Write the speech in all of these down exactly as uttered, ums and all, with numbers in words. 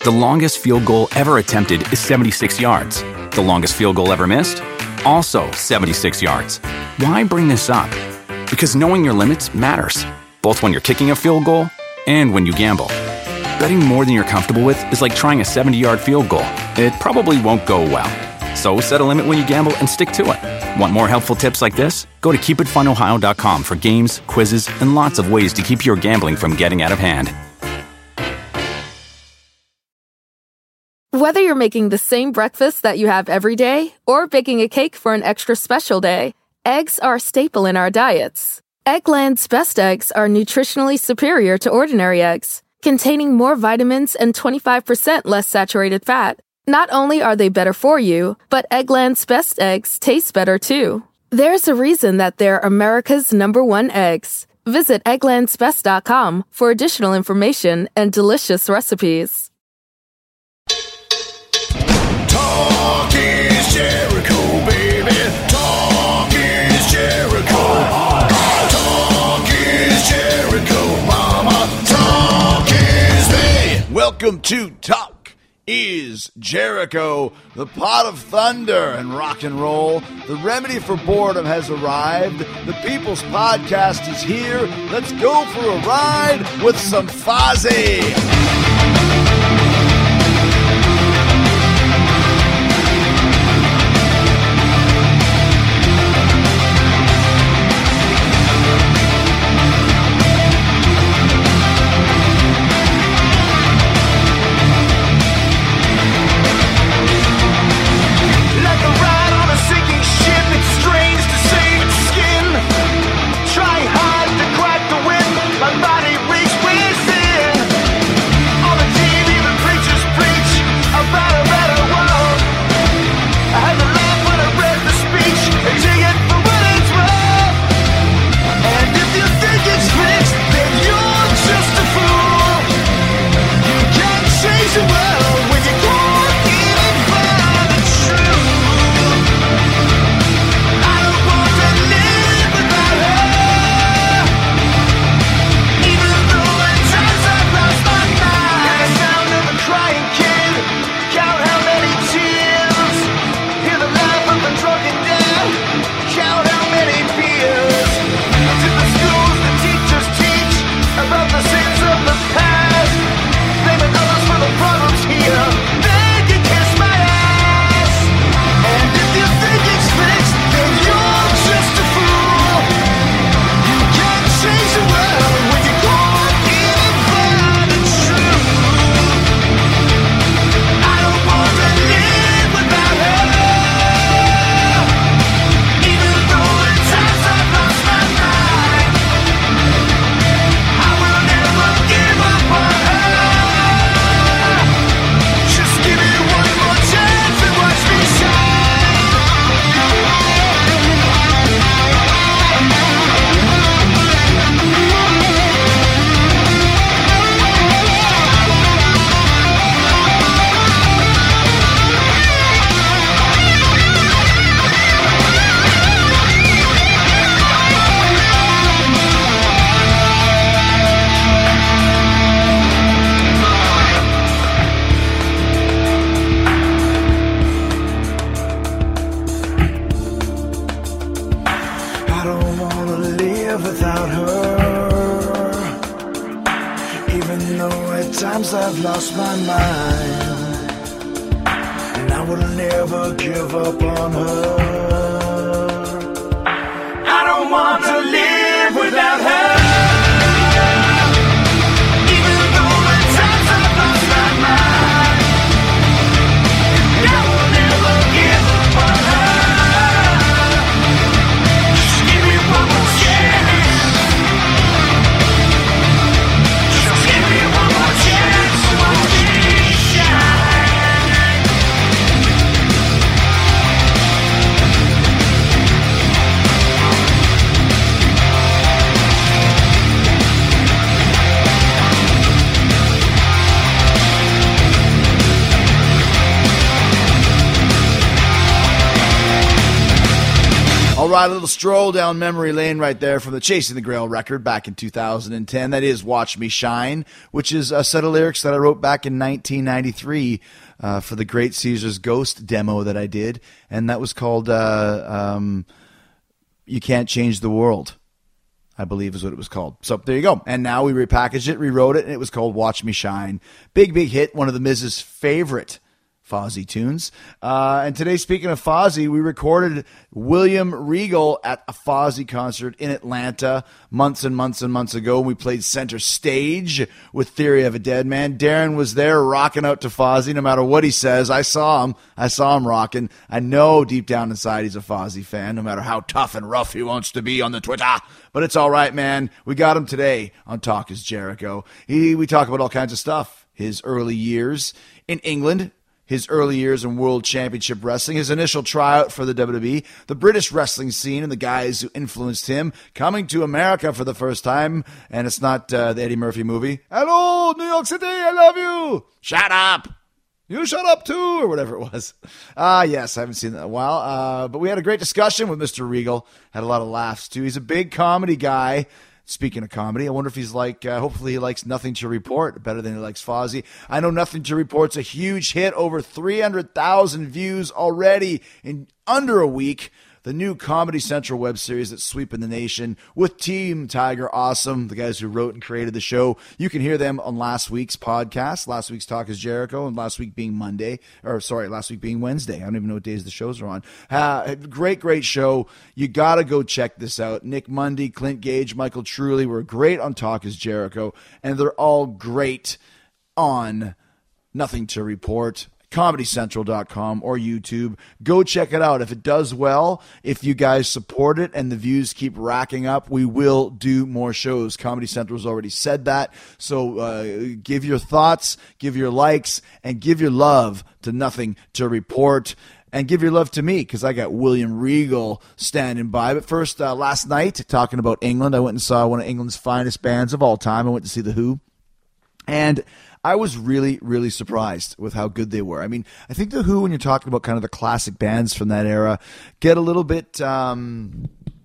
The longest field goal ever attempted is seventy-six yards. The longest field goal ever missed? Also seventy-six yards. Why bring this up? Because knowing your limits matters, both when you're kicking a field goal and when you gamble. Betting more than you're comfortable with is like trying a seventy-yard field goal. It probably won't go well. So set a limit when you gamble and stick to it. Want more helpful tips like this? Go to keep it fun ohio dot com for games, quizzes, and lots of ways to keep your gambling from getting out of hand. Whether you're making the same breakfast that you have every day or baking a cake for an extra special day, eggs are a staple in our diets. Eggland's best eggs are nutritionally superior to ordinary eggs, containing more vitamins and twenty-five percent less saturated fat. Not only are they better for you, but Eggland's best eggs taste better too. There's a reason that they're America's number one eggs. Visit egglands best dot com for additional information and delicious recipes. Talk is Jericho, baby. Talk is Jericho. Talk is Jericho, mama. Talk is me. Welcome to Talk is Jericho, the pot of thunder and rock and roll. The remedy for boredom has arrived. The People's Podcast is here. Let's go for a ride with some Fozzy. I've lost my mind, and I will never give up on her. I don't want to live without her. Even though at times I've lost my mind, and I will never give up on her. Just give me one more chance. Just give me one more chance. right, a little stroll down memory lane right there from the Chasing the Grail record back in two thousand ten. That is Watch Me Shine, which is a set of lyrics that I wrote back in nineteen ninety-tee uh, for the Great Caesar's Ghost demo that I did, and that was called uh, um, You Can't Change the World, I believe is what it was called. So there you go. And now we repackaged it, rewrote it, and it was called Watch Me Shine. Big, big hit, one of the Miz's favorite Fozzy tunes. Uh, and today, speaking of Fozzy, we recorded William Regal at a Fozzy concert in Atlanta months and months and months ago. We played center stage with Theory of a Dead Man. Darren was there rocking out to Fozzy no matter what he says. I saw him. I saw him rocking. I know deep down inside he's a Fozzy fan, no matter how tough and rough he wants to be on the Twitter. But it's all right, man. We got him today on Talk is Jericho. He, we talk about all kinds of stuff. His early years in England, his early years in World Championship Wrestling, his initial tryout for the W W E, the British wrestling scene and the guys who influenced him, coming to America for the first time, and it's not uh, the Eddie Murphy movie. Hello, New York City, I love you. Shut up. You shut up too, or whatever it was. Ah, uh, yes, I haven't seen that in a while. Uh, but we had a great discussion with Mister Regal. Had a lot of laughs too. He's a big comedy guy. Speaking of comedy, I wonder if he's like, uh, hopefully he likes Nothing to Report better than he likes Fozzy. I know Nothing to Report's a huge hit, over three hundred thousand views already in under a week. The new Comedy Central web series that's sweeping the nation with Team Tiger Awesome, the guys who wrote and created the show. You can hear them on last week's podcast, last week's Talk is Jericho, and last week being Monday, or sorry, last week being Wednesday. I don't even know what days the shows are on. Uh, great, great show. You got to go check this out. Nick Mundy, Clint Gage, Michael Truly were great on Talk is Jericho, and they're all great on Nothing to Report. Comedy Central dot com or YouTube. Go check it out. If it does well, if you guys support it and the views keep racking up, we will do more shows. Comedy Central's already said that. So uh, give your thoughts, give your likes, and give your love to Nothing to Report. And give your love to me, because I got William Regal standing by. But first, uh, last night, talking about England, I went and saw one of England's finest bands of all time. I went to see The Who. And I was really, really surprised with how good they were. I mean, I think The Who, when you're talking about kind of the classic bands from that era, get a little bit um,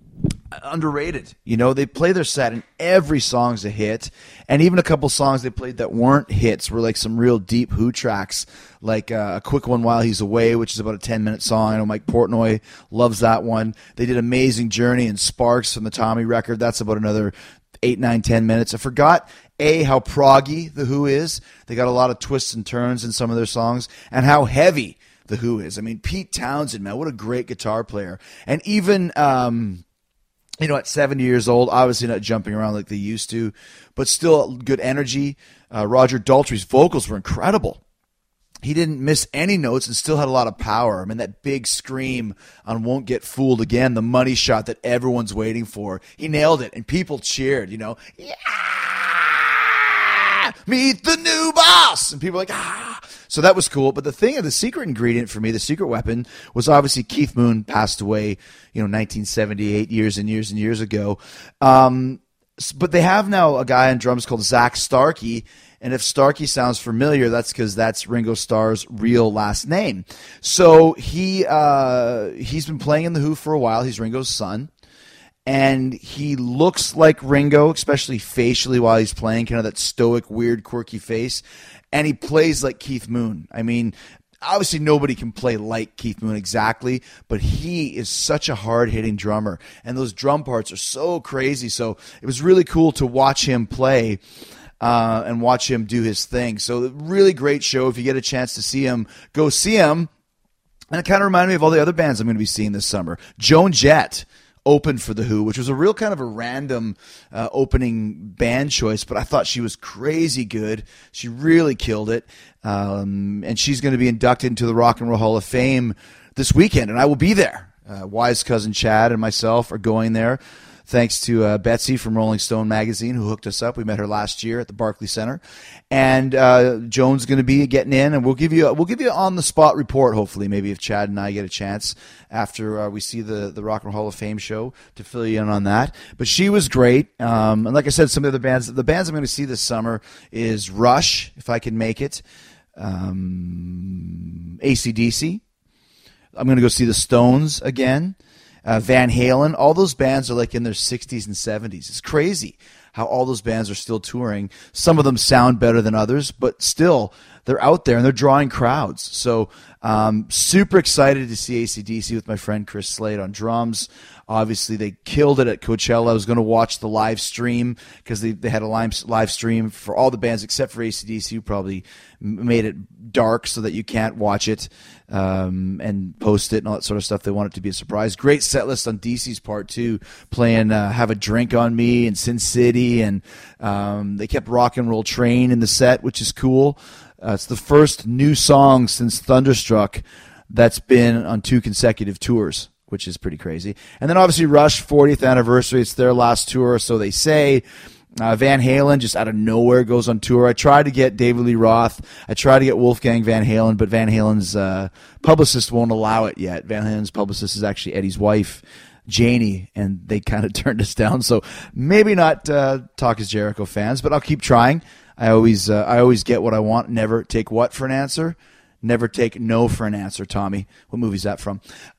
underrated. You know, they play their set and every song's a hit. And even a couple songs they played that weren't hits were like some real deep Who tracks, like uh, A Quick One While He's Away, which is about a ten-minute song. I know Mike Portnoy loves that one. They did Amazing Journey and Sparks from the Tommy record. That's about another eight, nine, ten minutes. I forgot, A, how proggy The Who is. They got a lot of twists and turns in some of their songs, and how heavy The Who is. I mean, Pete Townsend, man, what a great guitar player. And even, um, you know, at seventy years old, obviously not jumping around like they used to, but still good energy. Uh, Roger Daltrey's vocals were incredible. He didn't miss any notes and still had a lot of power. I mean, that big scream on Won't Get Fooled Again, the money shot that everyone's waiting for. He nailed it, and people cheered, you know. Yeah! Meet the new boss! And people were like, ah! So that was cool. But the thing, the secret ingredient for me, the secret weapon, was obviously Keith Moon passed away, you know, nineteen seventy-eight, years and years and years ago. Um, but they have now a guy on drums called Zach Starkey. And if Starkey sounds familiar, that's because that's Ringo Starr's real last name. So he uh, he's been playing in The Who for a while. He's Ringo's son. And he looks like Ringo, especially facially while he's playing, kind of that stoic, weird, quirky face. And he plays like Keith Moon. I mean, obviously nobody can play like Keith Moon exactly, but he is such a hard-hitting drummer. And those drum parts are so crazy. So it was really cool to watch him play. Uh, and watch him do his thing. So really great show. If you get a chance to see him, go see him. And it kind of reminded me of all the other bands I'm going to be seeing this summer. Joan Jett opened for The Who, which was a real kind of a random uh, opening band choice, but I thought she was crazy good. She really killed it. Um, and she's going to be inducted into the Rock and Roll Hall of Fame this weekend, and I will be there. Uh, Wise Cousin Chad and myself are going there. Thanks to uh, Betsy from Rolling Stone magazine who hooked us up. We met her last year at the Barclay Center, and uh, Joan's going to be getting in, and we'll give you a, we'll give you an on the spot report. Hopefully, maybe if Chad and I get a chance after uh, we see the the Rock and Roll Hall of Fame show to fill you in on that. But she was great, um, and like I said, some of the other bands, the bands I'm going to see this summer is Rush, if I can make it, um, A C D C. I'm going to go see the Stones again. uh, Van Halen. All those bands are like in their sixties and seventies. It's crazy how all those bands are still touring. Some of them sound better than others, but still, they're out there and they're drawing crowds. So um, super excited to see A C D C with my friend Chris Slade on drums. Obviously, they killed it at Coachella. I was going to watch the live stream because they, they had a live, live stream for all the bands except for A C D C, who probably made it dark so that you can't watch it um, and post it and all that sort of stuff. They want it to be a surprise. Great set list on D C's part, too, playing uh, Have a Drink on Me and Sin City. And um, they kept Rock and Roll Train in the set, which is cool. Uh, it's the first new song since Thunderstruck that's been on two consecutive tours, which is pretty crazy. And then obviously Rush, fortieth anniversary. It's their last tour, so they say. Uh, Van Halen just out of nowhere goes on tour. I tried to get David Lee Roth. I tried to get Wolfgang Van Halen, but Van Halen's uh, publicist won't allow it yet. Van Halen's publicist is actually Eddie's wife, Janie, and they kind of turned us down. So maybe not uh, Talk is Jericho fans, but I'll keep trying. I always, uh, I always get what I want. Never take what for an answer. Never take no for an answer, Tommy. What movie is that from?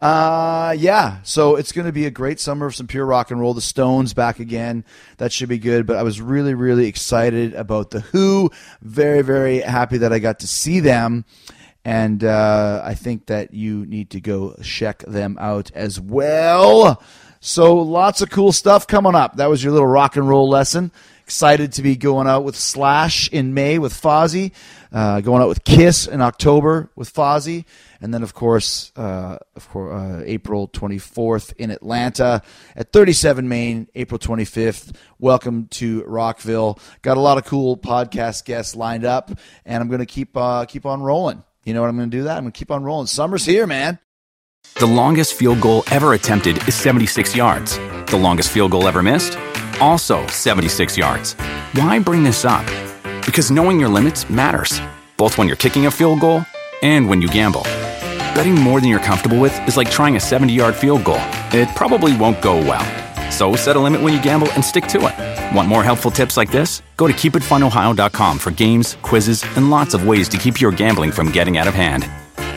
Uh, yeah, so it's going to be a great summer of some pure rock and roll. The Stones back again. That should be good. But I was really, really excited about The Who. Very, very happy that I got to see them. And uh, I think that you need to go check them out as well. So lots of cool stuff coming up. That was your little rock and roll lesson. Excited to be going out with Slash in May with Fozzy, uh, going out with Kiss in October with Fozzy, and then of course, uh, of course, uh, April twenty-fourth in Atlanta at thirty-seven Main, April twenty-fifth. Welcome to Rockville. Got a lot of cool podcast guests lined up, and I'm going to keep uh, keep on rolling. You know what I'm going to do? That I'm going to keep on rolling. Summer's here, man. The longest field goal ever attempted is seventy-six yards. The longest field goal ever missed? Also seventy-six yards. Why bring this up? Because knowing your limits matters, both when you're kicking a field goal and when you gamble. Betting more than you're comfortable with is like trying a seventy-yard field goal. It probably won't go well. So set a limit when you gamble and stick to it. Want more helpful tips like this? Go to keep it fun ohio dot com for games, quizzes, and lots of ways to keep your gambling from getting out of hand.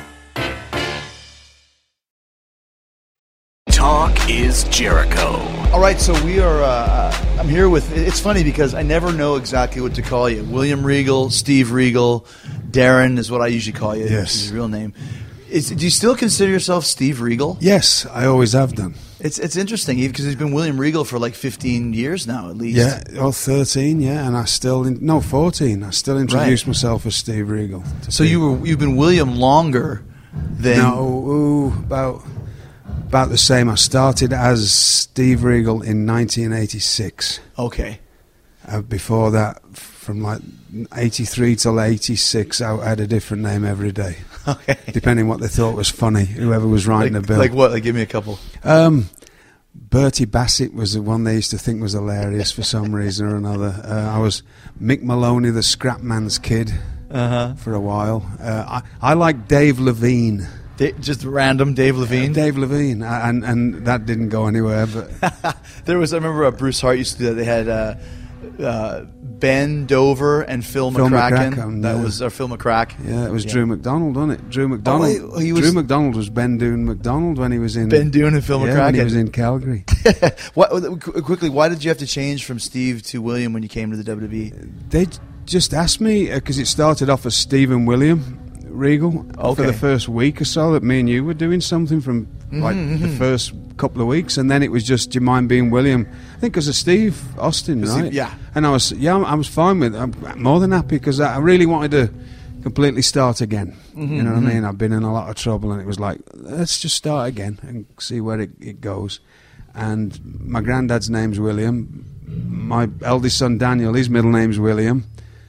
Talk is Jericho. All right, so we are, uh, I'm here with, it's funny because I never know exactly what to call you. William Regal, Steve Regal, Darren is what I usually call you. Yes. Is your real name. Is, do you still consider yourself Steve Regal? Yes, I always have done. It's it's interesting because he's been William Regal for like fifteen years now at least. Yeah, or thirteen, yeah, and I still, no, fourteen. I still introduced Right. myself as Steve Regal. So you were, you've been William longer than... No, ooh, about... About the same. I started as Steve Regal in nineteen eighty-six. Okay. Uh, before that, from like eighty-three till eighty-six, I had a different name every day. Okay. Depending what they thought was funny, whoever was writing Like, the bill. like what? Like give me a couple. Um, Bertie Bassett was the one they used to think was hilarious for some reason or another. Uh, I was Mick Maloney, the Scrapman's kid, Uh-huh. for a while. Uh, I, I like Dave Levine. Da- just random Dave Levine. Uh, Dave Levine, uh, and and that didn't go anywhere. But There was, I remember uh, Bruce Hart used to do that. They had uh, uh, Ben Dover and Phil, Phil McCracken. McCracken, That yeah. was uh, Phil McCrack. yeah, it was Yeah. Drew McDonald, wasn't it? Drew McDonald. he- he was- Drew McDonald was Ben Doone McDonald when he was in Ben Doone and Phil yeah, when he McCracken. was in Calgary. what, qu- quickly, why did you have to change from Steve to William when you came to the W W E? They just asked me because it started off as Steve and William Regal Okay. for the first week or so that me and you were doing something from like Mm-hmm, the first couple of weeks, and then it was just, do you mind being William? I think because of Steve Austin, Steve- right? yeah. And I was, yeah, I was fine with it. I'm more than happy because I really wanted to completely start again. Mm-hmm, You know what I mean? I've been in a lot of trouble, and it was like, let's just start again and see where it, it goes. And my granddad's name's William. My eldest son Daniel, his middle name's William.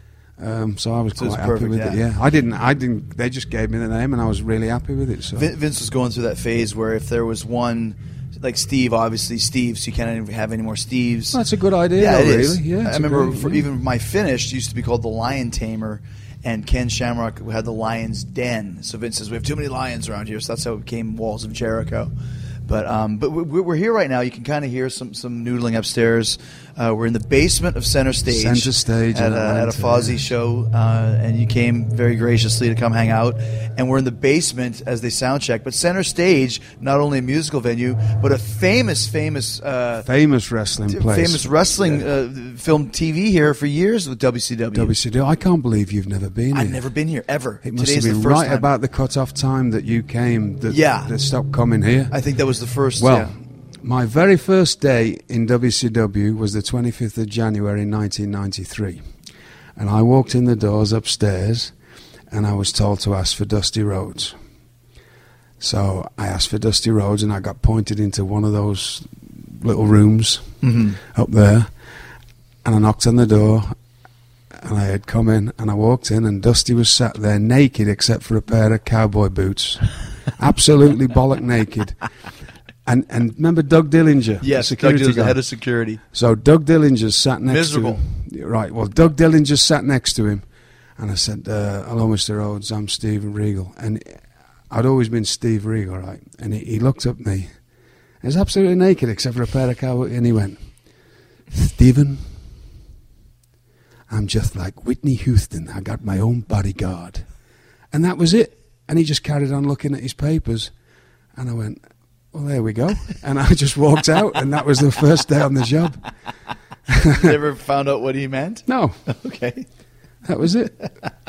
Um, so I was So it's quite happy perfect, with yeah. it. Yeah, I didn't. I didn't. They just gave me the name, and I was really happy with it. So Vin- Vince was going through that phase where if there was one, like Steve, obviously Steve, so you can't even have any more Steves. that's a good idea. Yeah, though, it really. is. Yeah, I it's a remember great- for yeah. even my finish used to be called the Lion Tamer, and Ken Shamrock had the Lion's Den. So Vince says we have too many lions around here, so that's how it became Walls of Jericho. But um, but we- we're here right now. You can kind of hear some some noodling upstairs. Uh, we're in the basement of Center Stage. Center Stage at in a, at a Atlanta, Fozzy yeah. show, uh, and you came very graciously to come hang out. And we're in the basement as they sound check. But Center Stage, not only a musical venue, but a famous, famous, uh, Famous wrestling place. famous wrestling uh, film T V here for years with W C W. W C W. I can't believe you've never been here. I've never been here ever. It must Today's have been the first right time. about the cut-off time that you came that, Yeah. that stopped coming here. I think that was the first. Well, yeah. my very first day in W C W was the twenty-fifth of January nineteen ninety-three. And I walked in the doors upstairs and I was told to ask for Dusty Rhodes. So I asked for Dusty Rhodes and I got pointed into one of those little rooms Mm-hmm. up there. And I knocked on the door and I had come in and I walked in and Dusty was sat there naked except for a pair of cowboy boots. Absolutely bollock naked. And and remember Doug Dillinger? Yes, the Doug security Dillinger, the guy? head of security. So Doug Dillinger sat next Miserable. to him. Right, well, Doug Dillinger sat next to him. And I said, uh, hello, Mister Rhodes, I'm Stephen Regal. And I'd always been Steve Regal, right? And he, he looked up at me. He was absolutely naked except for a pair of cowboy. And he went, Stephen, I'm just like Whitney Houston. I got my own bodyguard. And that was it. And he just carried on looking at his papers. And I went, well, there we go. And I just walked out. And that was the first day on the job. You ever found out what he meant? No, Okay. that was it.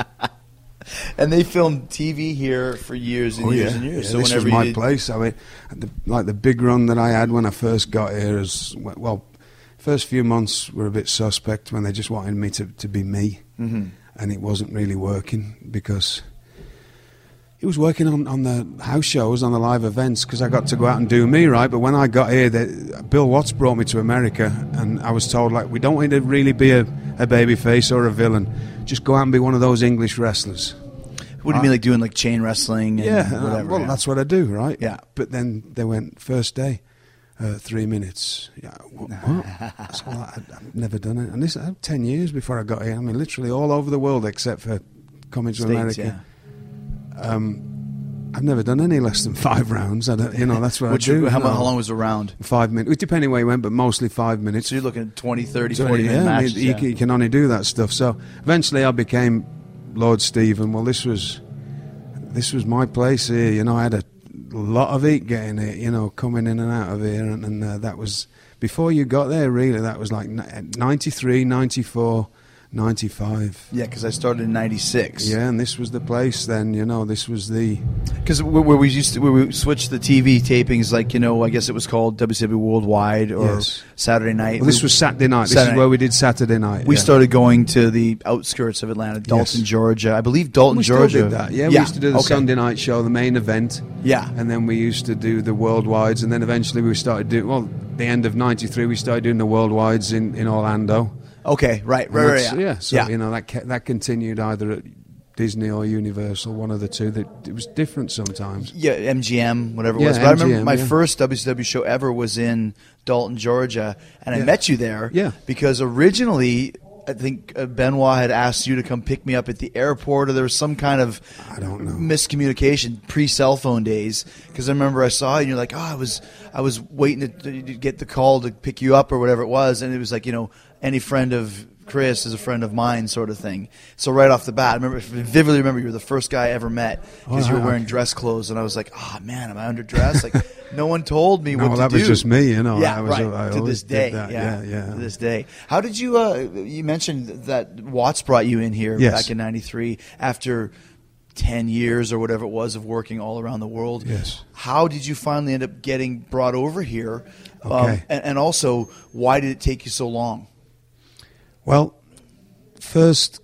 And they filmed T V here for years and years and years. Yeah, so this whenever was my you did, place. I mean, the, like the big run that I had when I first got here is, well, first few months were a bit suspect when they just wanted me to, to be me. Mhm. And it wasn't really working because it was working on, on the house shows, on the live events, because I got to go out and do me, right? But when I got here, they, Bill Watts brought me to America, and I was told, like, we don't want you to really be a, a baby face or a villain. Just go out and be one of those English wrestlers. what do you mean, like doing like chain wrestling? And Yeah, uh, whatever. well, yeah. that's what I do, right? Yeah. But then they went, first day, uh, three minutes. Yeah, what? what? I said, well, I, I've never done it. And this uh, ten years before I got here. I mean, literally all over the world except for coming to States, America. yeah. Um, I've never done any less than five rounds. I don't, you know, that's what Which, I do. how, you know. how long was around? Five minutes, depending where you went, but mostly five minutes. So you're looking at twenty, thirty, So, forty yeah, minute I mean, matches. you, yeah. can, you can only do that stuff. So eventually, I became Lord Stephen. Well, this was this was my place here. You know, I had a lot of heat getting here. You know, coming in and out of here, and, and uh, that was before you got there. Really, that was like ninety-three, ninety-four, ninety-five. Yeah, because I started in ninety-six. Yeah, and this was the place then. You know, this was the Because where where we used to, where we switched the T V tapings, like, you know, I guess it was called W C W Worldwide or Yes. Saturday Night. well, this We- was Saturday night. This Saturday is where night. we did Saturday night. We yeah. started going to the outskirts of Atlanta, Dalton, Yes. Georgia. I believe Dalton, We still Georgia. did that. Yeah, we used to do the okay. Sunday night show, the main event. Yeah. And then we used to do the worldwides, and then eventually we started doing, well, the end of ninety-three, we started doing the worldwides in, in Orlando. Okay, right, And right, right. that's- Yeah. So, you know, that ca- that continued either at Disney or Universal, one of the two. That it was different sometimes. Yeah, M G M, whatever it Yeah, was. But I remember M G M, my yeah. first W C W show ever was in Dalton, Georgia, and I Yeah. met you there. Yeah. Because originally, I think uh, Benoit had asked you to come pick me up at the airport, or there was some kind of I don't know. miscommunication pre-cell phone days. Because I remember I saw you, and you're like, "Oh, I was, I was waiting to, to get the call to pick you up, or whatever it was," and it was like, you know, any friend of Chris is a friend of mine, sort of thing. So right off the bat, I remember vividly remember you were the first guy I ever met because Oh, you were wow. wearing dress clothes, and I was like, "Oh man, am I underdressed?" Like no one told me No, what well, to that do. was just me, you know. Yeah, I was, right. I to always this day, did that. yeah, yeah, yeah. To this day, how did you? Uh, you mentioned that Watts brought you in here Yes. back in ninety-three after ten years or whatever it was of working all around the world. Yes. How did you finally end up getting brought over here? Um, Okay. and, and also, why did it take you so long? Well, first,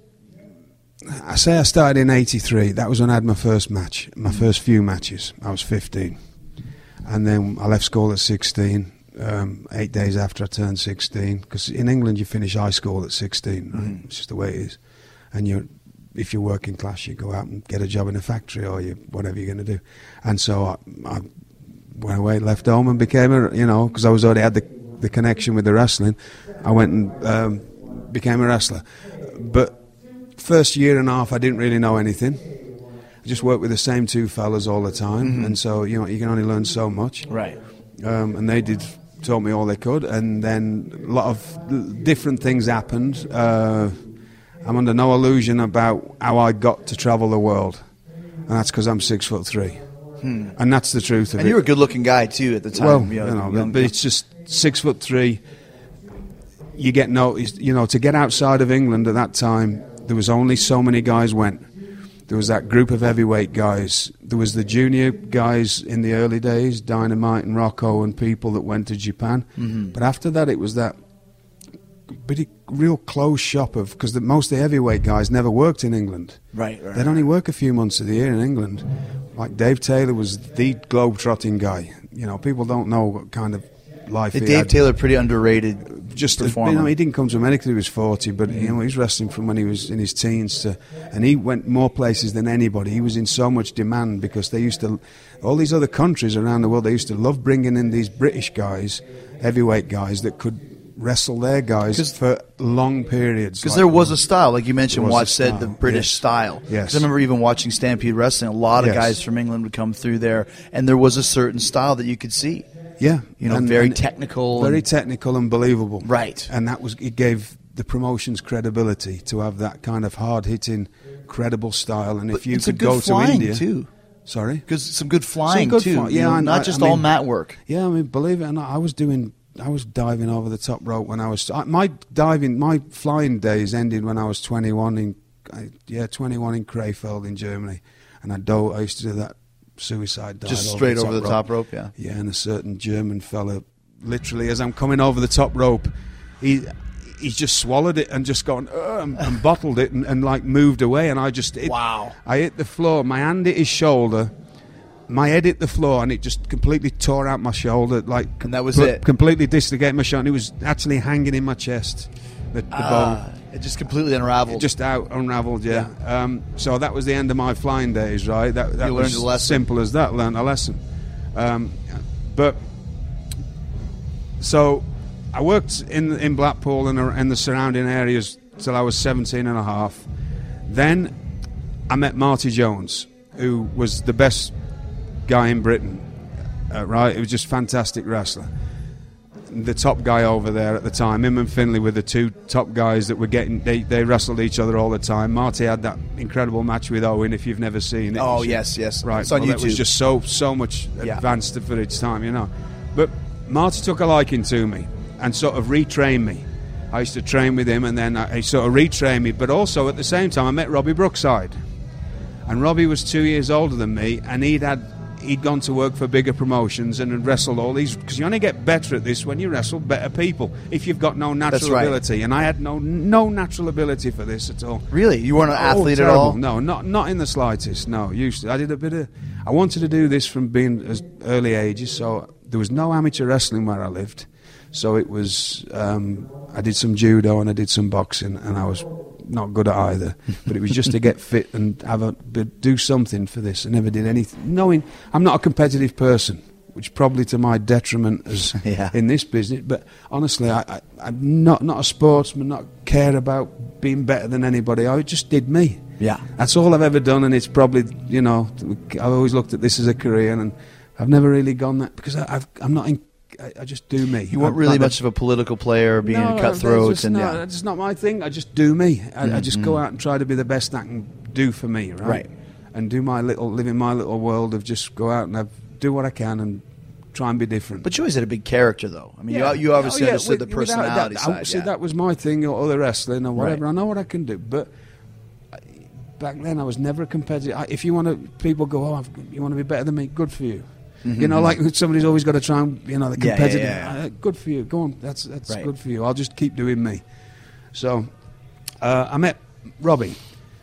I say I started in eighty-three. That was when I had my first match, my first few matches. I was fifteen. And then I left school at sixteen, um, eight days after I turned sixteen. Because in England, you finish high school at sixteen, right? Mm. It's just the way it is. And you're, if you're working class, you go out and get a job in a factory or you whatever you're going to do. And so I, I went away, left home and became a, you know, because I was already had the, the connection with the wrestling. I went and um, became a wrestler. But first year and a half, I didn't really know anything. I just worked with the same two fellas all the time, Mm-hmm. and so you know you can only learn so much. Right. um, and they did told me all they could, and then a lot of different things happened. Uh, I'm under no illusion about how I got to travel the world, and that's because I'm six foot three, hmm. and that's the truth of and it. And you were a good-looking guy too at the time. Well, you know, you know young, but it's just six foot three. You get noticed. You know, to get outside of England at that time, there was only so many guys went. There was that group of heavyweight guys. There was the junior guys in the early days, Dynamite and Rocco and people that went to Japan. Mm-hmm. But after that, it was that pretty real close shop of, because most of the heavyweight guys never worked in England. Right, right. They'd only work a few months of the year in England. Like Dave Taylor was the globe-trotting guy. You know, people don't know what kind of life hey, he Dave had. Taylor, pretty underrated. Just performer. You know, he didn't come to America till he was forty, but you know, he was wrestling from when he was in his teens to, and he went more places than anybody. He was in so much demand because they used to, all these other countries around the world, they used to love bringing in these British guys, heavyweight guys that could wrestle their guys for long periods. Because like, there was a style, like you mentioned, was Watch a said style, the British yes. style. Yes. Because I remember even watching Stampede Wrestling, a lot of Yes. guys from England would come through there, and there was a certain style that you could see. Yeah, You know, and- very and technical. very and- technical and believable. Right. And that was, it gave the promotions credibility to have that kind of hard-hitting, credible style. And But if you it's could a good go flying to India, too. Sorry, Because some good flying good too. fly- you yeah, know, I- not I- just I all mean- mat work. yeah, I mean, believe it or not, I was doing, I was diving over the top rope when I was I, my diving, my flying days ended when I was twenty-one in, I, yeah, twenty-one in Krefeld in Germany, and I dove. I used to do that suicide dive, Just straight over the rope. top rope, yeah. Yeah, and a certain German fella, literally, as I'm coming over the top rope, he he's just swallowed it and just gone uh, and, and bottled it and, and like moved away, and I just hit, Wow. I hit the floor. My hand hit his shoulder. My head hit the floor, and it just completely tore out my shoulder. Like, And that was pl- it? Completely dislocated my shoulder. And it was actually hanging in my chest. The, the Ah, bone. it just completely unraveled. Just out, unravelled, yeah. Um, so that was the end of my flying days, right? That, that You was learned a lesson. simple as that, learned a lesson. Um, but, so, I worked in in Blackpool and, and the surrounding areas till I was seventeen and a half. Then, I met Marty Jones, who was the best guy in Britain, uh, right? He was just fantastic wrestler. The top guy over there at the time, him and Finlay were the two top guys that were getting, they, they wrestled each other all the time. Marty had that incredible match with Owen, if you've never seen it. Oh, You should- yes, yes. Right. It's on well, That was YouTube. just so, so much Yeah. advanced for its time, you know. But Marty took a liking to me and sort of retrained me. I used to train with him, and then I, he sort of retrained me. But also at the same time, I met Robbie Brookside. And Robbie was two years older than me, and he'd had he'd gone to work for bigger promotions and had wrestled all these, because you only get better at this when you wrestle better people, if you've got no natural That's right. ability. And I had no no natural ability for this at all. Really? You weren't an Oh, athlete at terrible. all? No, not not in the slightest. No, used to. I did a bit of. I wanted to do this from being as early ages, so there was no amateur wrestling where I lived. So it was. Um, I did some judo and I did some boxing, and I was not good at either. But it was just to get fit and have a do something for this. I never did anything, knowing I'm not a competitive person, which probably to my detriment as Yeah. in this business. But honestly, I, I, I'm not not a sportsman. Not care about being better than anybody. I just did me. Yeah. That's all I've ever done, and it's probably, you know, I've always looked at this as a career, and I've never really gone that because I, I've, I'm not in. I, I just do me. You weren't I'm really like the- much of a political player, being no, a cutthroat, that's just and not, yeah. that's just not my thing. I just do me. I, I just Mm-hmm. go out and try to be the best I can do for me, right? Right. And do my little, live in my little world of just go out and have, do what I can and try and be different. But you always had a big character, though. I mean, Yeah. you, you obviously Oh, yeah, understood with- the without personality that, side. I, see, yeah. that was my thing, or other wrestling or whatever. Right. I know what I can do, but I- back then I was never a competitor. I, if you want to, people go, oh, I've, you want to be better than me? Good for you. You know, like somebody's always got to try and, you know, the Mm-hmm. Yeah, yeah, competitive. yeah, yeah. Uh, good for you. Go on. That's that's Right. good for you. I'll just keep doing me. So uh, I met Robbie.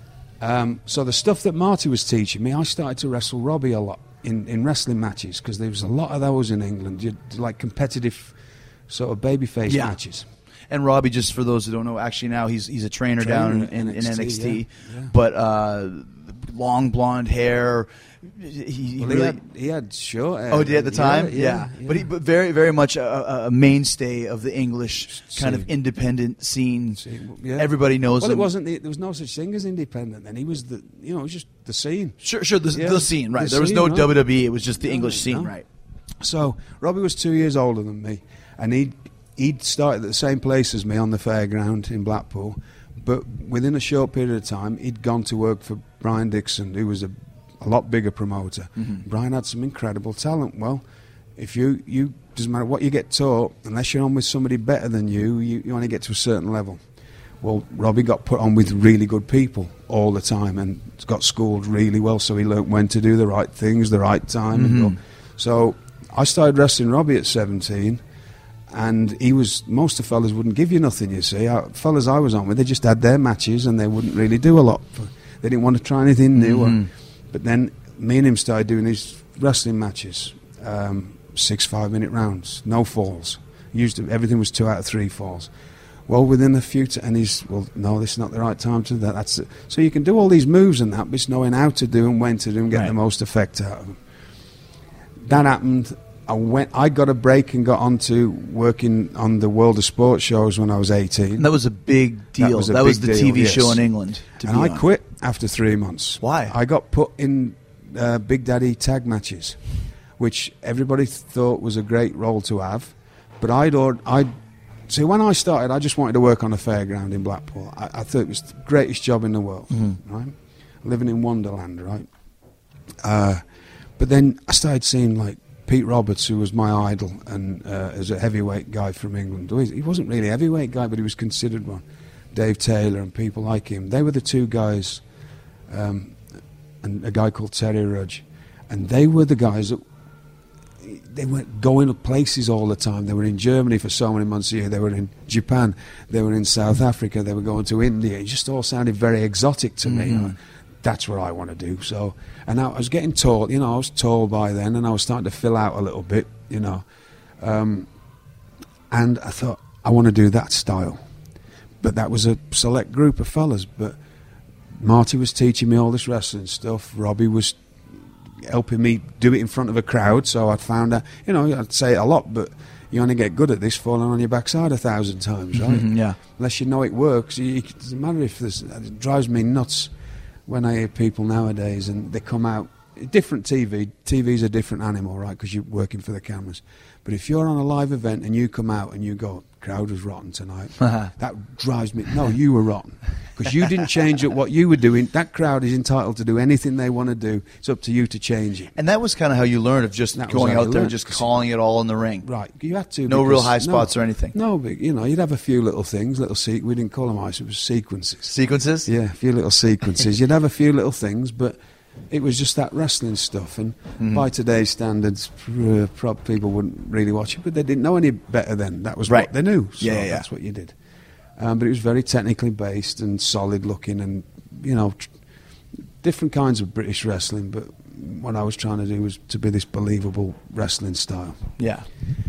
Um, so the stuff that Marty was teaching me, I started to wrestle Robbie a lot in, in wrestling matches, because there was a lot of those in England, you like competitive sort of babyface Yeah. matches. And Robbie, just for those who don't know, actually now he's he's a trainer, Trainer down in, in in, in N X T. yeah, yeah. But uh, long blonde hair. He, he Well, really. he, had, he had short hair. Oh, did he at the time? Yeah, yeah, yeah. But he, but very, very much a, a- a mainstay of the English kind of See. independent scene. See, yeah. Everybody knows Well, him. it wasn't. The, there was no such thing as independent then. He was the, you know, it was just the scene. Sure, sure. The, Yeah, the scene, right? the there was scene, no right. W W E. It was just the No, English scene, no. right? So Robbie was two years older than me, and he'd, he'd started at the same place as me on the fairground in Blackpool, but within a short period of time, he'd gone to work for Brian Dixon, who was a, a lot bigger promoter. Mm-hmm. Brian had some incredible talent. Well, if you, you doesn't matter what you get taught, unless you're on with somebody better than you, you, you only get to a certain level. Well, Robbie got put on with really good people all the time and got schooled really well, so he learnt when to do the right things, the right time. Mm-hmm. And so I started wrestling Robbie at seventeen, and he was, most of the fellas wouldn't give you nothing, you see. I, fellas I was on with, they just had their matches and they wouldn't really do a lot. For, they didn't want to try anything new. Mm-hmm. Or, but then me and him started doing these wrestling matches, um, six five-minute rounds, no falls. Used to, everything was two out of three falls. Well, within a few, t- and he's, well, no, this is not the right time to do that. That's it. So you can do all these moves and that, but it's knowing how to do and when to do and get right. the most effect out of them. That happened. I went. I got a break and got onto working on the World of Sports shows when I was eighteen. And that was a big deal. That was, that was the deal, T V yes. show in England. To and be I on. quit after three months. Why? I got put in uh, Big Daddy tag matches, which everybody thought was a great role to have, but I'd I'd. See, when I started, I just wanted to work on a fairground in Blackpool. I, I thought it was the greatest job in the world, mm-hmm. right? Living in Wonderland, right? Uh, but then I started seeing, like, Pete Roberts, who was my idol, and uh, as a heavyweight guy from England. He wasn't really a heavyweight guy, but he was considered one. Dave Taylor and people like him. They were the two guys, um, and a guy called Terry Rudge. And they were the guys that they weren't going to places all the time. They were in Germany for so many months a year. They were in Japan. They were in South Africa. They were going to India. It just all sounded very exotic to mm-hmm. me. You know, that's what I want to do. So, and I was getting tall. You know, I was tall by then, and I was starting to fill out a little bit. You know, um, and I thought I want to do that style. But that was a select group of fellas. But Marty was teaching me all this wrestling stuff. Robbie was helping me do it in front of a crowd, so I'd found out, you know, I'd say it a lot, but you only get good at this falling on your backside a thousand times, right? Mm-hmm, yeah. Unless you know it works. You, it doesn't matter if this, it drives me nuts when I hear people nowadays and they come out, different T V, T V's a different animal, right, because you're working for the cameras. But if you're on a live event and you come out and you go, crowd was rotten tonight, that drives me, no, you were rotten. Because you didn't change up what you were doing. That crowd is entitled to do anything they want to do. It's up to you to change it. And that was kind of how you learned, of just that going out there and learned. just calling it all in the ring. Right. You had to. No because, real high spots no, or anything. No, but, you know, you'd have a few little things, little se- we didn't call them ice, it was sequences. Sequences? Yeah, a few little sequences. You'd have a few little things, but it was just that wrestling stuff. And mm-hmm. by today's standards, uh, prob- people wouldn't really watch it, but they didn't know any better then. That was right. what they knew. So yeah, yeah, that's what you did. Um, but it was very technically based and solid looking and, you know, tr- different kinds of British wrestling. But what I was trying to do was to be this believable wrestling style. Yeah.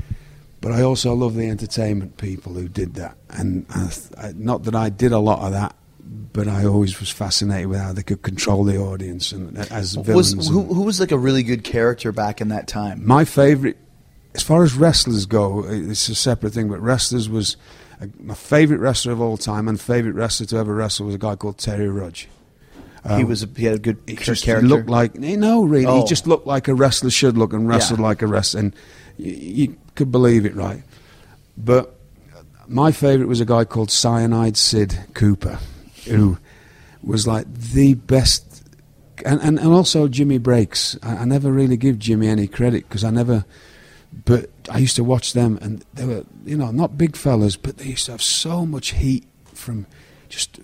But I also love the entertainment people who did that. And I th- I, not that I did a lot of that, but I always was fascinated with how they could control the audience and as villains. Was, who, who was like a really good character back in that time? My favourite, as far as wrestlers go, it's a separate thing, but wrestlers was, a, my favourite wrestler of all time and favourite wrestler to ever wrestle was a guy called Terry Rudge. Um, he was a, he had a good he just character. He looked like, no, really, oh. he just looked like a wrestler should look and wrestled yeah. like a wrestler. And you, you could believe it, right? But my favourite was a guy called Cyanide Sid Cooper, who was like the best, and, and, and also Jimmy Breaks. I, I never really give Jimmy any credit because I never, but I used to watch them and they were, you know, not big fellas, but they used to have so much heat from just,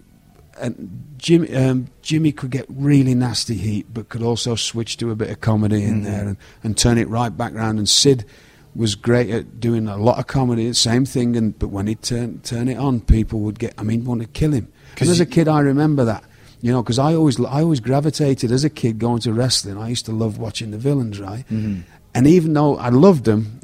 and Jimmy, um, Jimmy could get really nasty heat, but could also switch to a bit of comedy in mm. there and, and turn it right back round. And Sid was great at doing a lot of comedy, same thing, and but when he'd turn, turn it on, people would get, I mean, want to kill him. And as a kid, I remember that, you know, because I always, I always gravitated as a kid going to wrestling. I used to love watching the villains, right? Mm-hmm. And even though I loved them,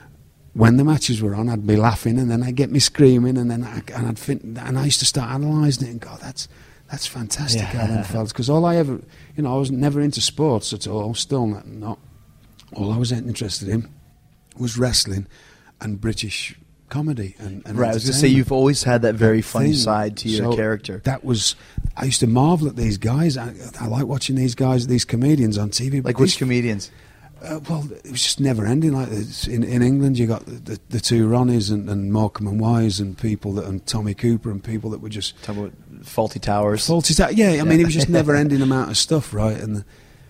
when the matches were on, I'd be laughing, and then I'd get me screaming, and then I, and I'd think, and I used to start analysing it and go, that's that's fantastic, how them fellas. Because all I ever, you know, I was never into sports at all. Still not. not. All I was interested in was wrestling and British comedy and, and right. I was going to say you've always had that very funny thing. side to your so character. That was, I used to marvel at these guys. I, I like watching these guys, these comedians on T V. Like which which comedians? Uh, well, it was just never ending. Like it's in in England, you got the, the, the two Ronnies and, and Morecambe and Wise and people that and Tommy Cooper and people that were just Talk about Faulty Towers. faulty. Ta- yeah, I mean, it was just never ending amount of stuff, right? And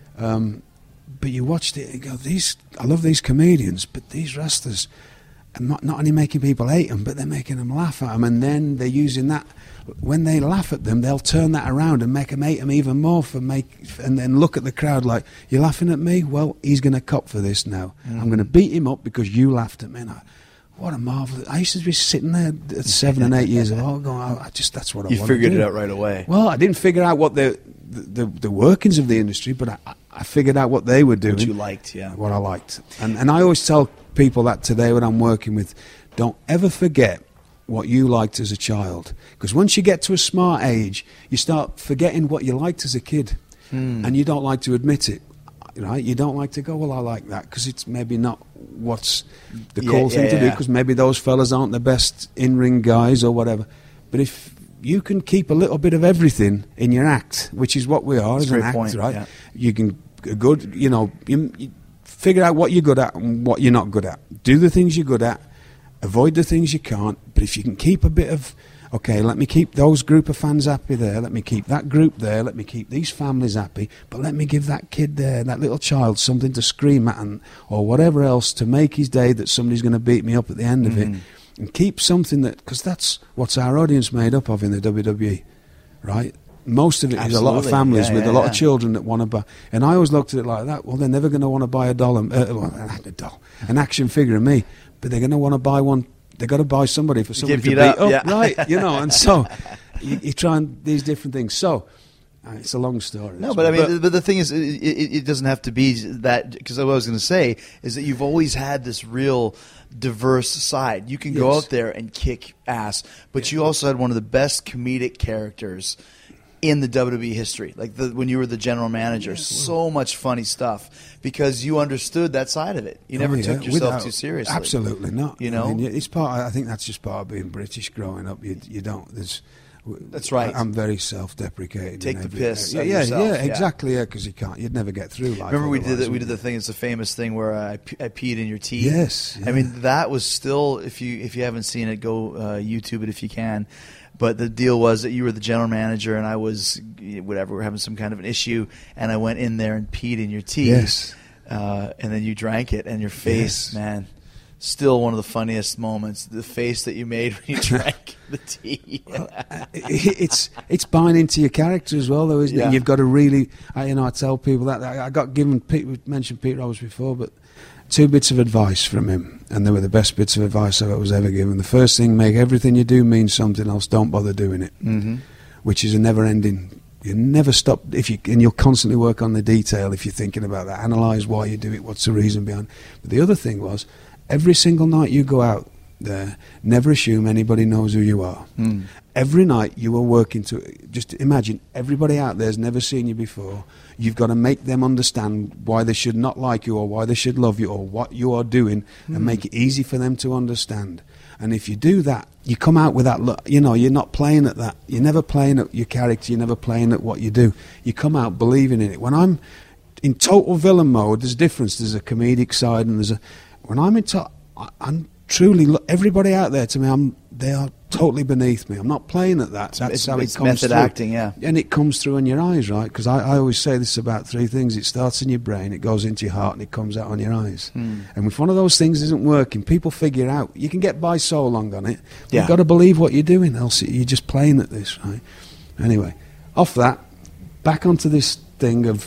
um, but you watched it, and you go, these. I love these comedians, but these wrestlers are not not only making people hate them, but they're making them laugh at them, and then they're using that. When they laugh at them, they'll turn that around and make them hate them even more for make, and then look at the crowd like, "You're laughing at me? Well, he's going to cop for this now. Mm. I'm going to beat him up because you laughed at me." And I, what a marvelous! I used to be sitting there at seven and eight years old, going, "I just that's what I You want to do." figured it out right away. Well, I didn't figure out what the the, the, the workings of the industry, but I, I figured out what they were doing. What you liked, yeah. What I liked, and and I always tell people that today when I'm working with, don't ever forget what you liked as a child, because once you get to a smart age, you start forgetting what you liked as a kid, hmm. and you don't like to admit it, right? You don't like to go, well, I like that, because it's maybe not what's the Yeah, cool thing yeah, to do, yeah. because maybe those fellas aren't the best in-ring guys or whatever. But if you can keep a little bit of everything in your act, which is what we are That's as a an great act, point, right? yeah. You can a good, you know, you, you figure out what you're good at and what you're not good at. Do the things you're good at. Avoid the things you can't, but if you can keep a bit of, okay, let me keep those group of fans happy there, let me keep that group there, let me keep these families happy, but let me give that kid there, that little child, something to scream at and, or whatever else to make his day that somebody's going to beat me up at the end of Mm-hmm. it. And keep something that, because that's what's our audience made up of in the W W E, right? Most of it is a lot of Absolutely. families Yeah, with yeah, a lot yeah. of children that want to buy. And I always looked at it like that. Well, they're never going to want to buy a doll, uh, well, a doll, an action figure of me, but they're going to want to buy one. They've got to buy somebody for somebody to beat beat up, up, yeah. right? You know, and so you, you try and these different things. So uh, it's a long story. No, this but I one. mean, but, the thing is, it, it, it doesn't have to be that. Because what I was going to say is that you've always had this real diverse side. You can go Yes. out there and kick ass, but you also had one of the best comedic characters in the W W E history. Like the, when you were the general manager, so much funny stuff because you understood that side of it. You never Oh, yeah, took yourself without- too seriously. Absolutely not. You know? I mean, it's part. I think that's just part of being British growing up. You, you don't. There's. That's right. I, I'm very self-deprecating. Take in the every- piss Yeah, at yeah, yourself, yeah, yeah. exactly. Yeah, because you can't. You'd never get through life. Remember we did otherwise, that. We would did the you? thing. It's a famous thing where I, pe- I peed in your tea. Yes, I yeah. mean that was still. If you if you haven't seen it, go uh, YouTube it if you can. But the deal was that you were the general manager and I was whatever. We're having some kind of an issue, and I went in there and peed in your tea. Yes. Uh, and then you drank it, and your face, Yes. man, still one of the funniest moments. The face that you made when you drank the tea. It- it's it's buying into your character as well, though, isn't Yeah. it? You've got to really. I, you know, I tell people that I I got given. Pete, we mentioned Pete Roberts before, but two bits of advice from him, and they were the best bits of advice I was ever given. The first thing: make everything you do mean something else. Don't bother doing it, Mm-hmm. which is a never-ending. You never stop if you, and you'll constantly work on the detail if you're thinking about that. Analyze why you do it. What's the reason behind? But the other thing was, every single night you go out there, never assume anybody knows who you are. Mm. Every night you are working to, just imagine everybody out there's never seen you before. You've got to make them understand why they should not like you or why they should love you or what you are doing Mm. and make it easy for them to understand. And if you do that, you come out with that look, you know, you're not playing at that. You're never playing at your character. You're never playing at what you do. You come out believing in it. When I'm in total villain mode, there's a difference. There's a comedic side and there's a, when I'm in to, I- I'm truly, lo- everybody out there to me, I'm, they are totally beneath me. I'm not playing at that. That's It's- how it's it comes method through. acting, yeah. And it comes through in your eyes, right? Because I, I always say this about three things. It starts in your brain, it goes into your heart, and it comes out on your eyes. Hmm. And if one of those things isn't working, people figure out, you can get by so long on it. Yeah. You've got to believe what you're doing, else you're just playing at this, right? Anyway, off that, back onto this thing of